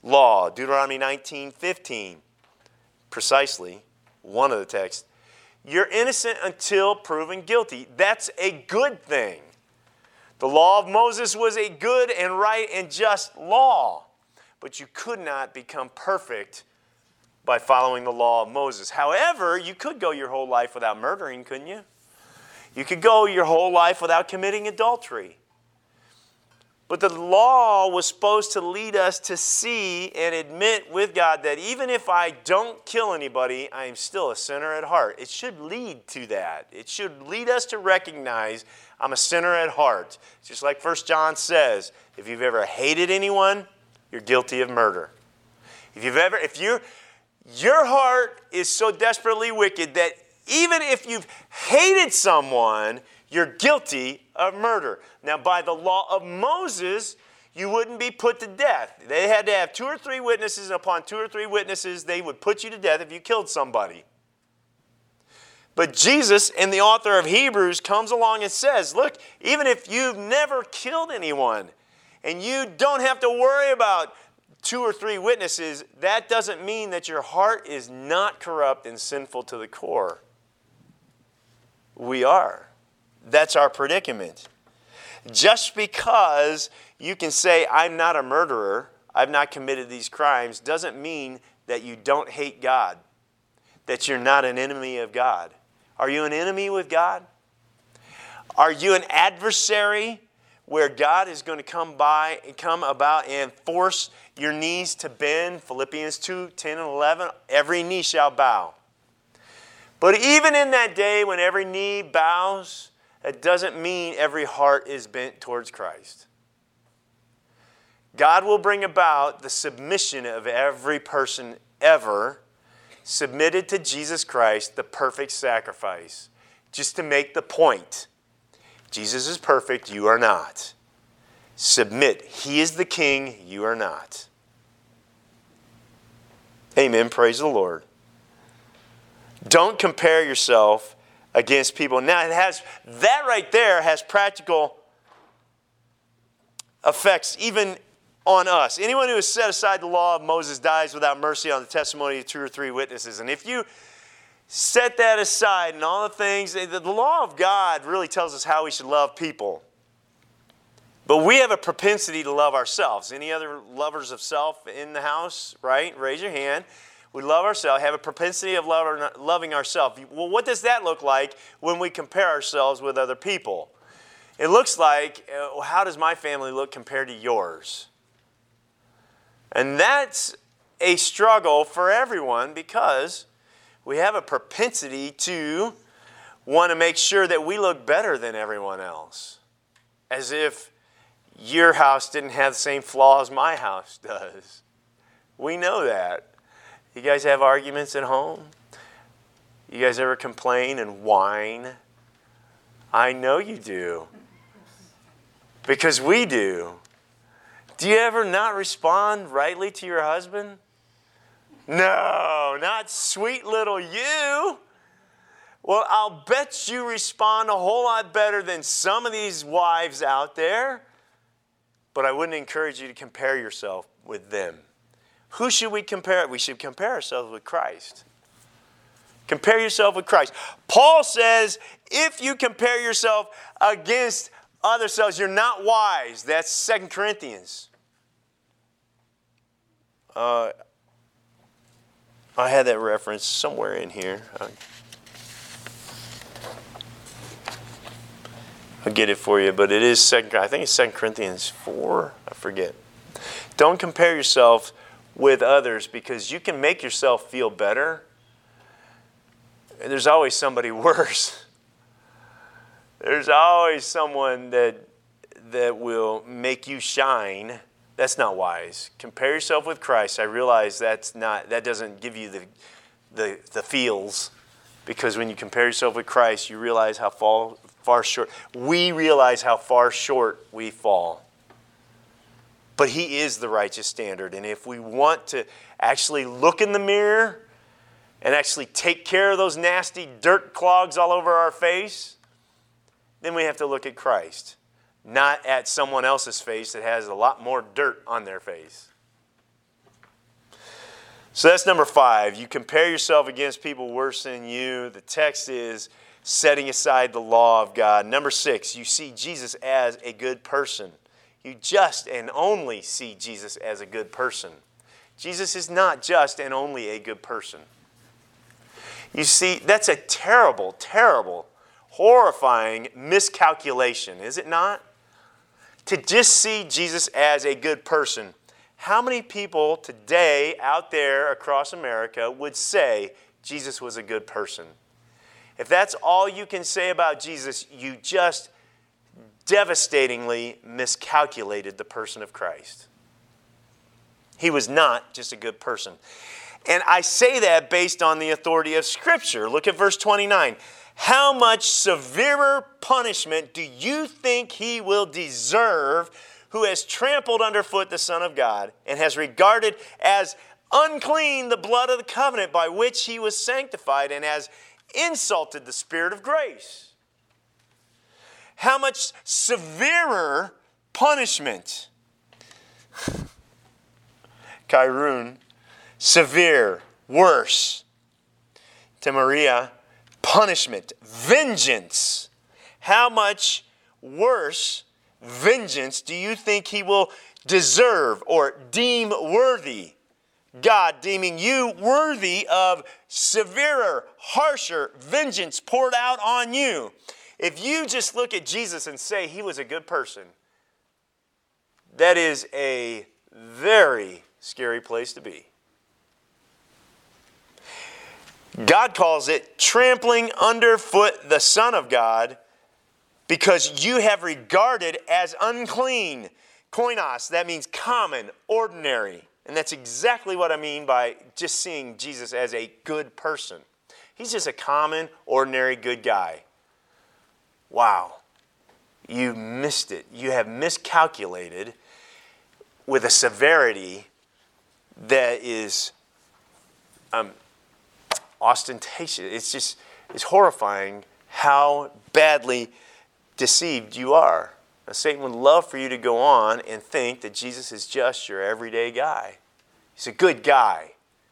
19:15, precisely. One of the texts. You're innocent until proven guilty. That's a good thing. The law of Moses was a good and right and just law. But you could not become perfect by following the law of Moses. However, you could go your whole life without murdering, couldn't you? You could go your whole life without committing adultery. But the law was supposed to lead us to see and admit with God that even if I don't kill anybody, I am still a sinner at heart. It should lead to that. It should lead us to recognize I'm a sinner at heart. Just like 1 John says, if you've ever hated anyone, you're guilty of murder. Your heart is so desperately wicked that even if you've hated someone, you're guilty of murder. Now, by the law of Moses, you wouldn't be put to death. They had to have 2 or 3 witnesses. Upon 2 or 3 witnesses, they would put you to death if you killed somebody. But Jesus, and the author of Hebrews, comes along and says, look, even if you've never killed anyone, and you don't have to worry about 2 or 3 witnesses, that doesn't mean that your heart is not corrupt and sinful to the core. We are. That's our predicament. Just because you can say, I'm not a murderer, I've not committed these crimes, doesn't mean that you don't hate God, that you're not an enemy of God. Are you an enemy with God? Are you an adversary where God is going to come about and force your knees to bend? Philippians 2:10 and 11, every knee shall bow. But even in that day when every knee bows that doesn't mean every heart is bent towards Christ. God will bring about the submission of every person ever submitted to Jesus Christ, the perfect sacrifice. Just to make the point, Jesus is perfect, you are not. Submit. He is the king, you are not. Amen. Praise the Lord. Don't compare yourself against people. Now, that right there has practical effects even on us. Anyone who has set aside the law of Moses dies without mercy on the testimony of 2 or 3 witnesses. And if you set that aside and all the things, the law of God really tells us how we should love people. But we have a propensity to love ourselves. Any other lovers of self in the house, right? Raise your hand. We love ourselves, have a propensity of loving ourselves. Well, what does that look like when we compare ourselves with other people? It looks like, how does my family look compared to yours? And that's a struggle for everyone because we have a propensity to want to make sure that we look better than everyone else. As if your house didn't have the same flaws my house does. We know that. You guys have arguments at home? You guys ever complain and whine? I know you do. Because we do. Do you ever not respond rightly to your husband? No, not sweet little you. Well, I'll bet you respond a whole lot better than some of these wives out there. But I wouldn't encourage you to compare yourself with them. Who should we compare? We should compare ourselves with Christ. Compare yourself with Christ. Paul says, if you compare yourself against other selves, you're not wise. That's 2 Corinthians. I had that reference somewhere in here. I'll get it for you, but it is I think it's 2 Corinthians 4. I forget. Don't compare yourself with others because you can make yourself feel better. And there's always somebody worse. There's always someone that will make you shine. That's not wise. Compare yourself with Christ. I realize that doesn't give you the feels, because when you compare yourself with Christ, you realize how far short. We realize how far short we fall. But He is the righteous standard. And if we want to actually look in the mirror and actually take care of those nasty dirt clogs all over our face, then we have to look at Christ, not at someone else's face that has a lot more dirt on their face. So that's number 5. You compare yourself against people worse than you. The text is setting aside the law of God. Number 6, you see Jesus as a good person. You just and only see Jesus as a good person. Jesus is not just and only a good person. You see, that's a terrible, terrible, horrifying miscalculation, is it not? To just see Jesus as a good person. How many people today out there across America would say Jesus was a good person? If that's all you can say about Jesus, you just devastatingly miscalculated the person of Christ. He was not just a good person. And I say that based on the authority of Scripture. Look at verse 29. How much severer punishment do you think He will deserve who has trampled underfoot the Son of God and has regarded as unclean the blood of the covenant by which He was sanctified and has insulted the Spirit of grace? How much severer punishment? Kairun, severe, worse. Temaria, punishment, vengeance. How much worse vengeance do you think He will deserve or deem worthy? God deeming you worthy of severer, harsher vengeance poured out on you. If you just look at Jesus and say He was a good person, that is a very scary place to be. God calls it trampling underfoot the Son of God because you have regarded as unclean. Koinos, that means common, ordinary. And that's exactly what I mean by just seeing Jesus as a good person. He's just a common, ordinary, good guy. Wow. You missed it. You have miscalculated with a severity that is ostentatious. It's horrifying how badly deceived you are. Now, Satan would love for you to go on and think that Jesus is just your everyday guy. He's a good guy.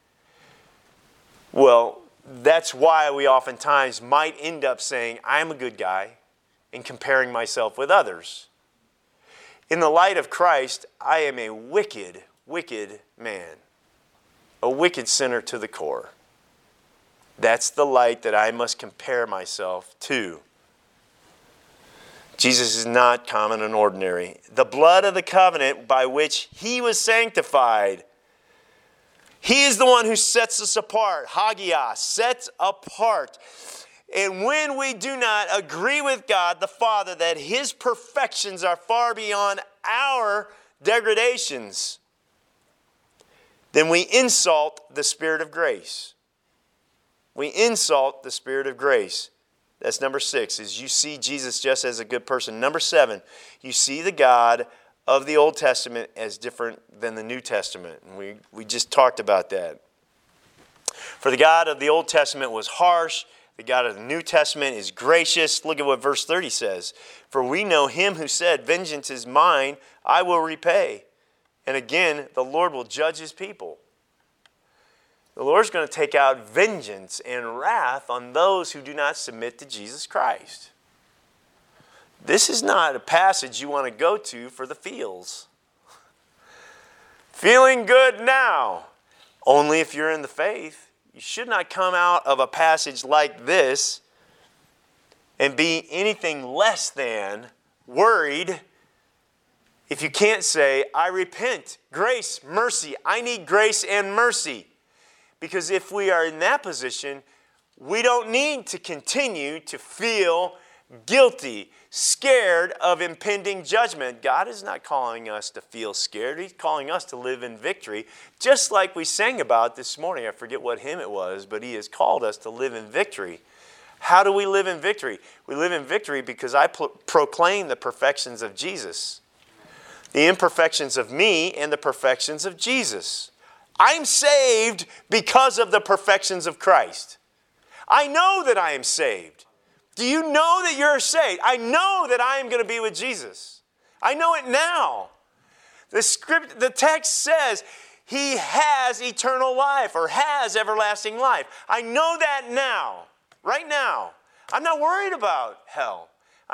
Well, that's why we oftentimes might end up saying, I'm a good guy, and comparing myself with others. In the light of Christ, I am a wicked, wicked man. A wicked sinner to the core. That's the light that I must compare myself to. Jesus is not common and ordinary. The blood of the covenant by which he was sanctified. He is the one who sets us apart. Hagios, sets apart. And when we do not agree with God the Father that his perfections are far beyond our degradations, then we insult the Spirit of grace. We insult the Spirit of grace. That's number 6, is you see Jesus just as a good person. Number 7, you see the God of the Old Testament as different than the New Testament. And we just talked about that. For the God of the Old Testament was harsh. The God of the New Testament is gracious. Look at what verse 30 says. For we know him who said, vengeance is mine, I will repay. And again, the Lord will judge his people. The Lord's going to take out vengeance and wrath on those who do not submit to Jesus Christ. This is not a passage you want to go to for the feels. Feeling good now. Only if you're in the faith. You should not come out of a passage like this and be anything less than worried if you can't say, I repent, grace, mercy. I need grace and mercy. Because if we are in that position, we don't need to continue to feel guilty, scared of impending judgment. God is not calling us to feel scared. He's calling us to live in victory, just like we sang about this morning. I forget what hymn it was, but he has called us to live in victory. How do we live in victory? We live in victory because I proclaim the perfections of Jesus, the imperfections of me and the perfections of Jesus. I'm saved because of the perfections of Christ. I know that I am saved. Do you know that you're saved? I know that I am going to be with Jesus. I know it now. The text says he has eternal life or has everlasting life. I know that now, right now. I'm not worried about hell.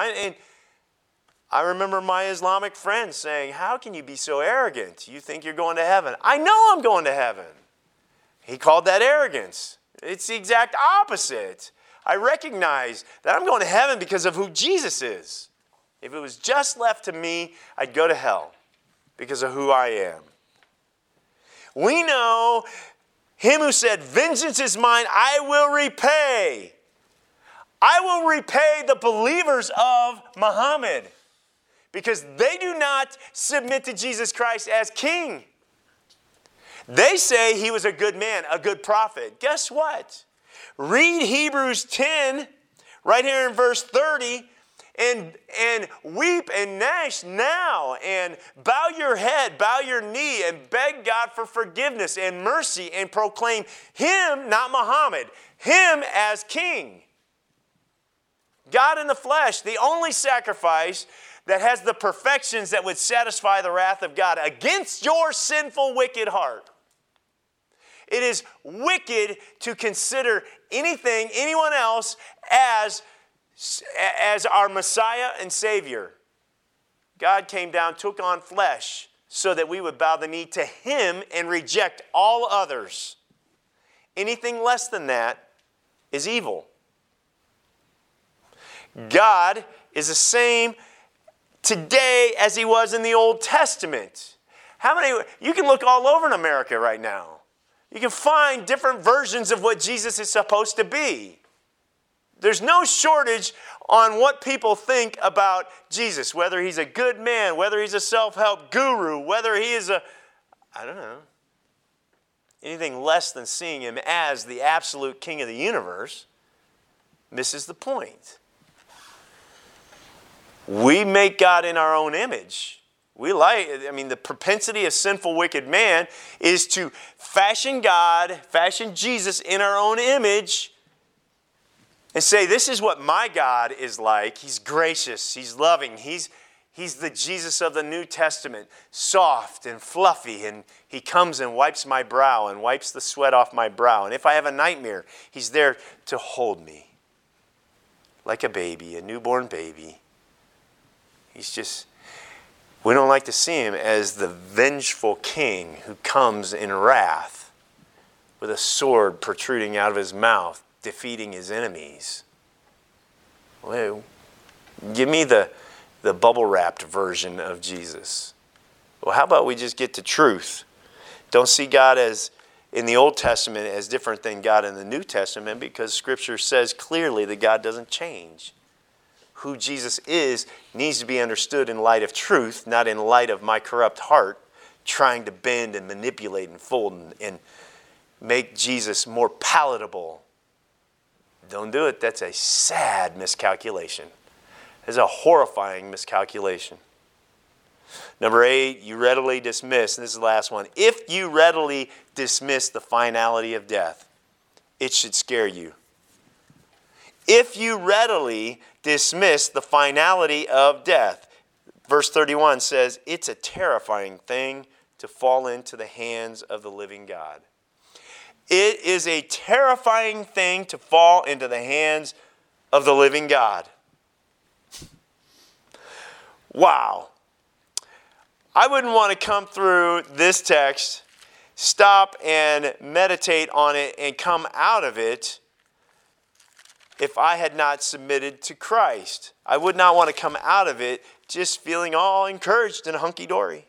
I remember my Islamic friends saying, how can you be so arrogant? You think you're going to heaven. I know I'm going to heaven. He called that arrogance. It's the exact opposite. I recognize that I'm going to heaven because of who Jesus is. If it was just left to me, I'd go to hell because of who I am. We know him who said, vengeance is mine, I will repay. I will repay the believers of Muhammad. Because they do not submit to Jesus Christ as king. They say he was a good man, a good prophet. Guess what? Read Hebrews 10, right here in verse 30, and weep and gnash now, and bow your head, bow your knee, and beg God for forgiveness and mercy, and proclaim him, not Muhammad, him as king. God in the flesh, the only sacrifice that has the perfections that would satisfy the wrath of God against your sinful, wicked heart. It is wicked to consider anyone else as our Messiah and Savior. God came down, took on flesh, so that we would bow the knee to him and reject all others. Anything less than that is evil. God is the same today as he was in the Old Testament. You can look all over in America right now. You can find different versions of what Jesus is supposed to be. There's no shortage on what people think about Jesus, whether he's a good man, whether he's a self-help guru, whether he is anything less than seeing him as the absolute king of the universe, misses the point. We make God in our own image. The propensity of sinful, wicked man is to fashion God, fashion Jesus in our own image and say, this is what my God is like. He's gracious, he's loving, he's the Jesus of the New Testament, soft and fluffy, and he comes and wipes my brow and wipes the sweat off my brow. And if I have a nightmare, he's there to hold me like a baby, a newborn baby. We don't like to see him as the vengeful king who comes in wrath with a sword protruding out of his mouth, defeating his enemies. Well, give me the bubble-wrapped version of Jesus. Well, how about we just get to truth? Don't see God as in the Old Testament as different than God in the New Testament, because Scripture says clearly that God doesn't change. Who Jesus is needs to be understood in light of truth, not in light of my corrupt heart, trying to bend and manipulate and fold and make Jesus more palatable. Don't do it. That's a sad miscalculation. It's a horrifying miscalculation. Number 8, you readily dismiss, and this is the last one. If you readily dismiss the finality of death, it should scare you. If you readily dismiss the finality of death, verse 31 says, it's a terrifying thing to fall into the hands of the living God. It is a terrifying thing to fall into the hands of the living God. Wow. I wouldn't want to come through this text, stop and meditate on it, and come out of it if I had not submitted to Christ. I would not want to come out of it just feeling all encouraged and hunky-dory.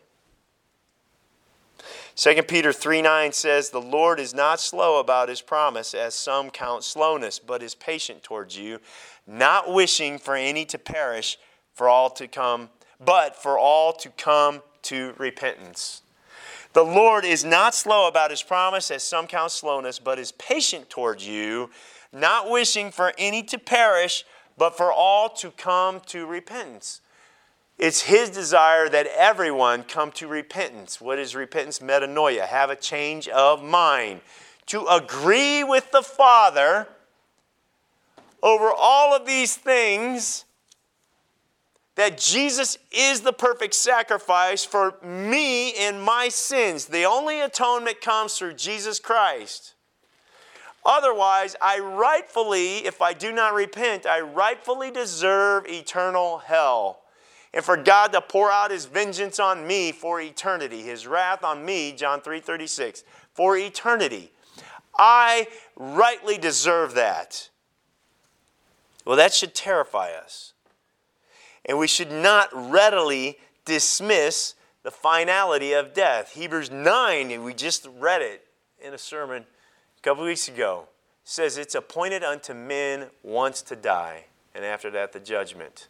2 Peter 3:9 says, the Lord is not slow about his promise, as some count slowness, but is patient towards you, not wishing for any to perish, but for all to come to repentance. The Lord is not slow about his promise, as some count slowness, but is patient towards you, not wishing for any to perish, but for all to come to repentance. It's his desire that everyone come to repentance. What is repentance? Metanoia. Have a change of mind. To agree with the Father over all of these things, that Jesus is the perfect sacrifice for me and my sins. The only atonement comes through Jesus Christ. Otherwise, if I do not repent, I rightfully deserve eternal hell. And for God to pour out his vengeance on me for eternity, his wrath on me, John 3:36, for eternity. I rightly deserve that. Well, that should terrify us. And we should not readily dismiss the finality of death. Hebrews 9, we just read it in a sermon a couple weeks ago, says it's appointed unto men once to die, and after that the judgment.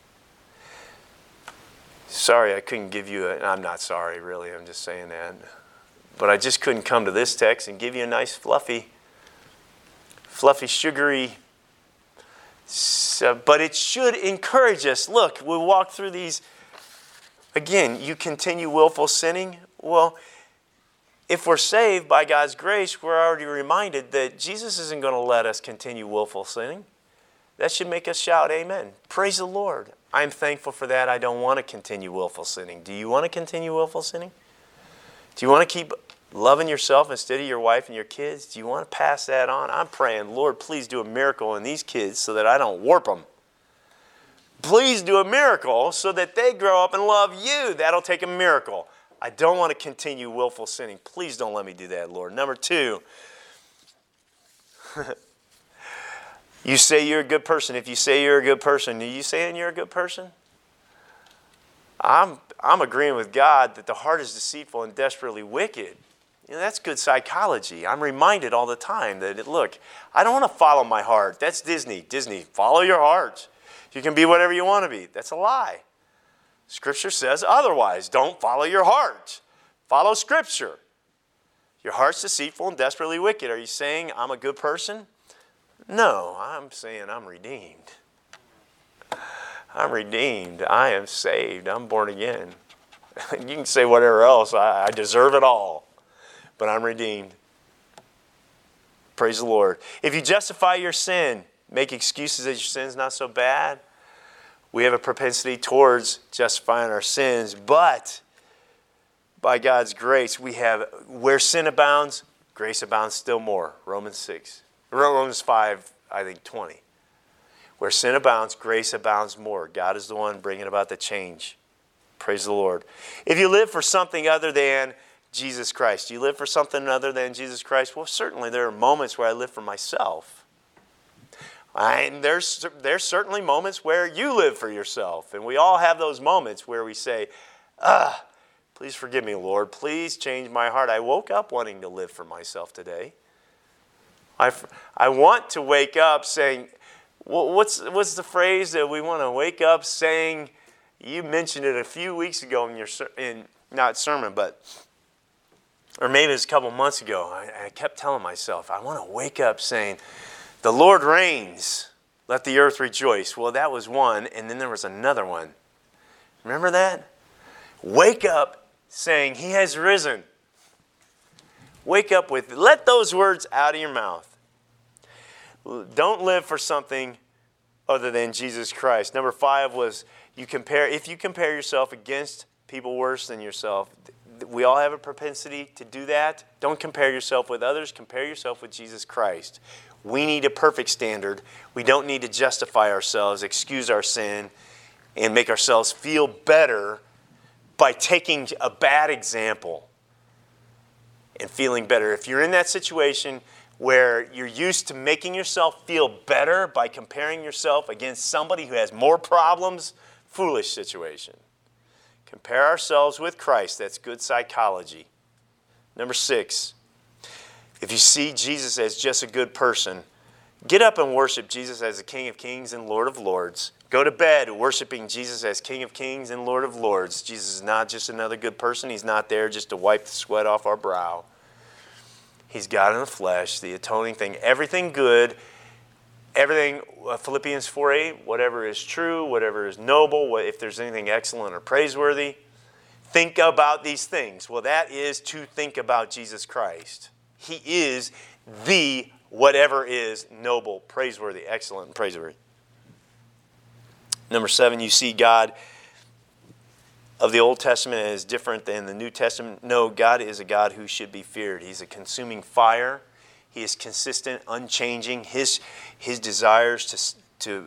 Sorry I couldn't give you I'm not sorry really, I'm just saying that. But I just couldn't come to this text and give you a nice fluffy, sugary, but it should encourage us. Look, we'll walk through these. Again, you continue willful sinning. Well, if we're saved by God's grace, we're already reminded that Jesus isn't going to let us continue willful sinning. That should make us shout, amen. Praise the Lord. I'm thankful for that. I don't want to continue willful sinning. Do you want to continue willful sinning? Do you want to keep loving yourself instead of your wife and your kids? Do you want to pass that on? I'm praying, Lord, please do a miracle in these kids so that I don't warp them. Please do a miracle so that they grow up and love you. That'll take a miracle. I don't want to continue willful sinning. Please don't let me do that, Lord. Number 2, you say you're a good person. If you say you're a good person, are you saying you're a good person? I'm agreeing with God that the heart is deceitful and desperately wicked. You know, that's good psychology. I'm reminded all the time that, look, I don't want to follow my heart. That's Disney. Disney, follow your heart. You can be whatever you want to be. That's a lie. Scripture says otherwise. Don't follow your heart. Follow Scripture. Your heart's deceitful and desperately wicked. Are you saying I'm a good person? No, I'm saying I'm redeemed. I'm redeemed. I am saved. I'm born again. You can say whatever else. I deserve it all. But I'm redeemed. Praise the Lord. If you justify your sin, make excuses that your sin's not so bad, we have a propensity towards justifying our sins. But by God's grace, we have, where sin abounds, grace abounds still more. Romans 5, I think 20. Where sin abounds, grace abounds more. God is the one bringing about the change. Praise the Lord. If you live for something other than Jesus Christ, you live for something other than Jesus Christ? Well, certainly there are moments where I live for myself. And there's certainly moments where you live for yourself. And we all have those moments where we say, please forgive me, Lord. Please change my heart. I woke up wanting to live for myself today. I want to wake up saying, what's the phrase that we want to wake up saying? You mentioned it a few weeks ago in your not sermon, but or maybe it was a couple months ago. I kept telling myself, I want to wake up saying, the Lord reigns. Let the earth rejoice. Well, that was one, and then there was another one. Remember that? Wake up saying, He has risen. Wake up with, let those words out of your mouth. Don't live for something other than Jesus Christ. Number 5 was, if you compare yourself against people worse than yourself, we all have a propensity to do that. Don't compare yourself with others. Compare yourself with Jesus Christ. We need a perfect standard. We don't need to justify ourselves, excuse our sin, and make ourselves feel better by taking a bad example and feeling better. If you're in that situation where you're used to making yourself feel better by comparing yourself against somebody who has more problems, foolish situation. Compare ourselves with Christ. That's good psychology. Number 6, if you see Jesus as just a good person, get up and worship Jesus as the King of Kings and Lord of Lords. Go to bed worshiping Jesus as King of Kings and Lord of Lords. Jesus is not just another good person. He's not there just to wipe the sweat off our brow. He's God in the flesh, the atoning thing, everything good, everything, Philippians 4:8, whatever is true, whatever is noble, if there's anything excellent or praiseworthy, think about these things. Well, that is to think about Jesus Christ. He is the whatever is noble, praiseworthy, excellent, and praiseworthy. Number 7, you see God of the Old Testament as different than the New Testament. No, God is a God who should be feared. He's a consuming fire. He is consistent, unchanging. His desires to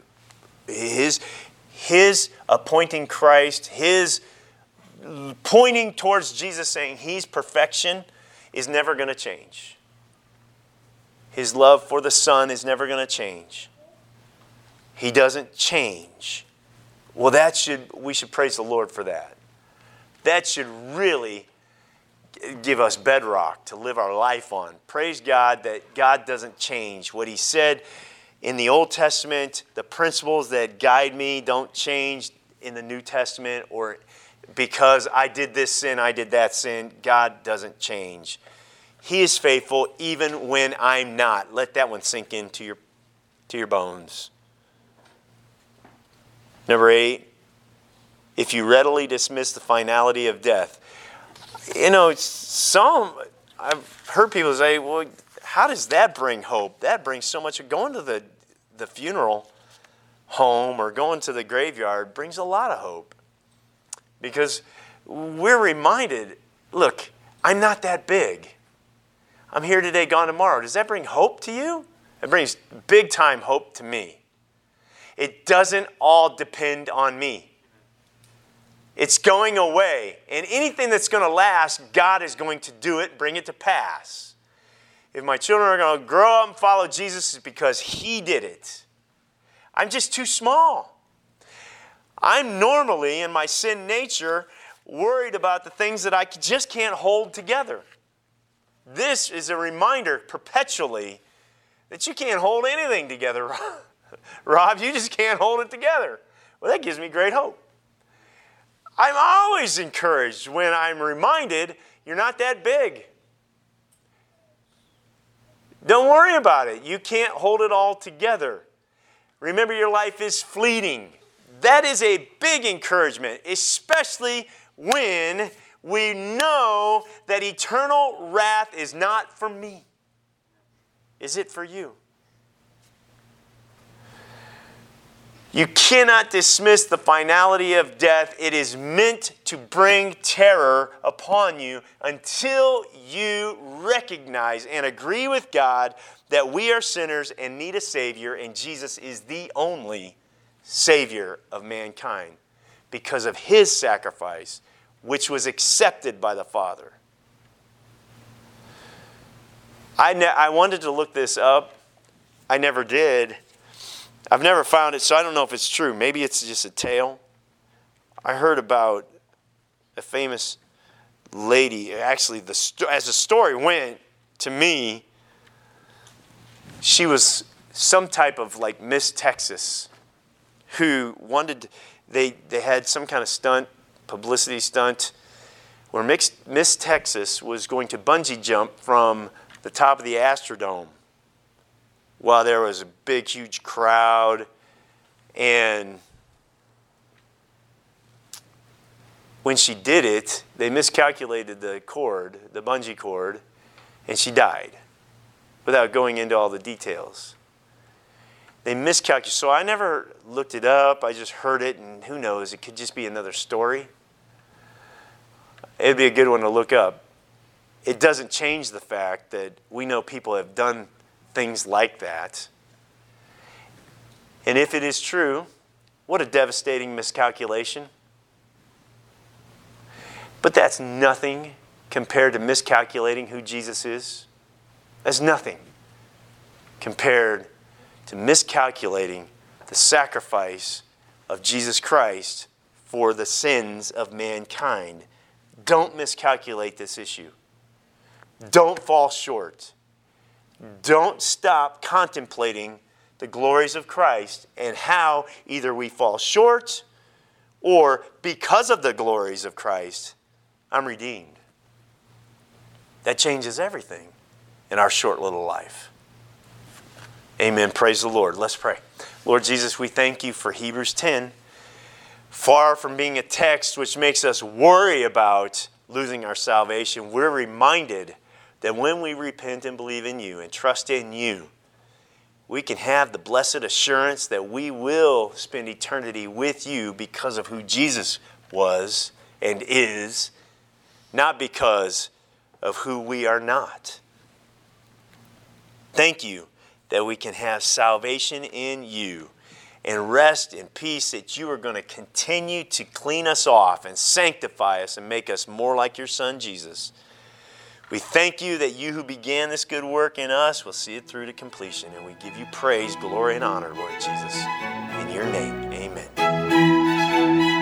his appointing Christ, his pointing towards Jesus, saying He's perfection, is never going to change. His love for the Son is never going to change. He doesn't change. Well, we should praise the Lord for that. That should really give us bedrock to live our life on. Praise God that God doesn't change. What He said in the Old Testament, the principles that guide me don't change in the New Testament, or because I did this sin, I did that sin. God doesn't change. He is faithful even when I'm not. Let that one sink into your bones. Number 8, if you readily dismiss the finality of death. You know, I've heard people say, well, how does that bring hope? That brings so much. Going to the funeral home or going to the graveyard brings a lot of hope. Because we're reminded, look, I'm not that big. I'm here today, gone tomorrow. Does that bring hope to you? It brings big time hope to me. It doesn't all depend on me. It's going away. And anything that's going to last, God is going to do it, bring it to pass. If my children are going to grow up and follow Jesus, it's because He did it. I'm just too small. I'm normally, in my sin nature, worried about the things that I just can't hold together. This is a reminder perpetually that you can't hold anything together. Rob, you just can't hold it together. Well, that gives me great hope. I'm always encouraged when I'm reminded you're not that big. Don't worry about it. You can't hold it all together. Remember, your life is fleeting. That is a big encouragement, especially when we know that eternal wrath is not for me. Is it for you? You cannot dismiss the finality of death. It is meant to bring terror upon you until you recognize and agree with God that we are sinners and need a Savior, and Jesus is the only Savior of mankind because of His sacrifice, which was accepted by the Father. I wanted to look this up. I never did. I've never found it, so I don't know if it's true. Maybe it's just a tale. I heard about a famous lady. Actually, as the story went, to me, she was some type of like Miss Texas who wanted, they had some kind of stunt, publicity stunt, where Miss Texas was going to bungee jump from the top of the Astrodome. Well, there was a big, huge crowd, and when she did it, they miscalculated the cord, the bungee cord, and she died without going into all the details. They miscalculated. So I never looked it up. I just heard it, and who knows, it could just be another story. It would be a good one to look up. It doesn't change the fact that we know people have done things like that. And if it is true, what a devastating miscalculation. But that's nothing compared to miscalculating who Jesus is. That's nothing compared to miscalculating the sacrifice of Jesus Christ for the sins of mankind. Don't miscalculate this issue. Don't fall short. Don't stop contemplating the glories of Christ and how either we fall short or because of the glories of Christ, I'm redeemed. That changes everything in our short little life. Amen. Praise the Lord. Let's pray. Lord Jesus, we thank you for Hebrews 10. Far from being a text which makes us worry about losing our salvation, we're reminded that when we repent and believe in you and trust in you, we can have the blessed assurance that we will spend eternity with you because of who Jesus was and is, not because of who we are not. Thank you that we can have salvation in you and rest in peace that you are going to continue to clean us off and sanctify us and make us more like your Son, Jesus. We thank you that you who began this good work in us will see it through to completion. And we give you praise, glory, and honor, Lord Jesus. In your name, amen.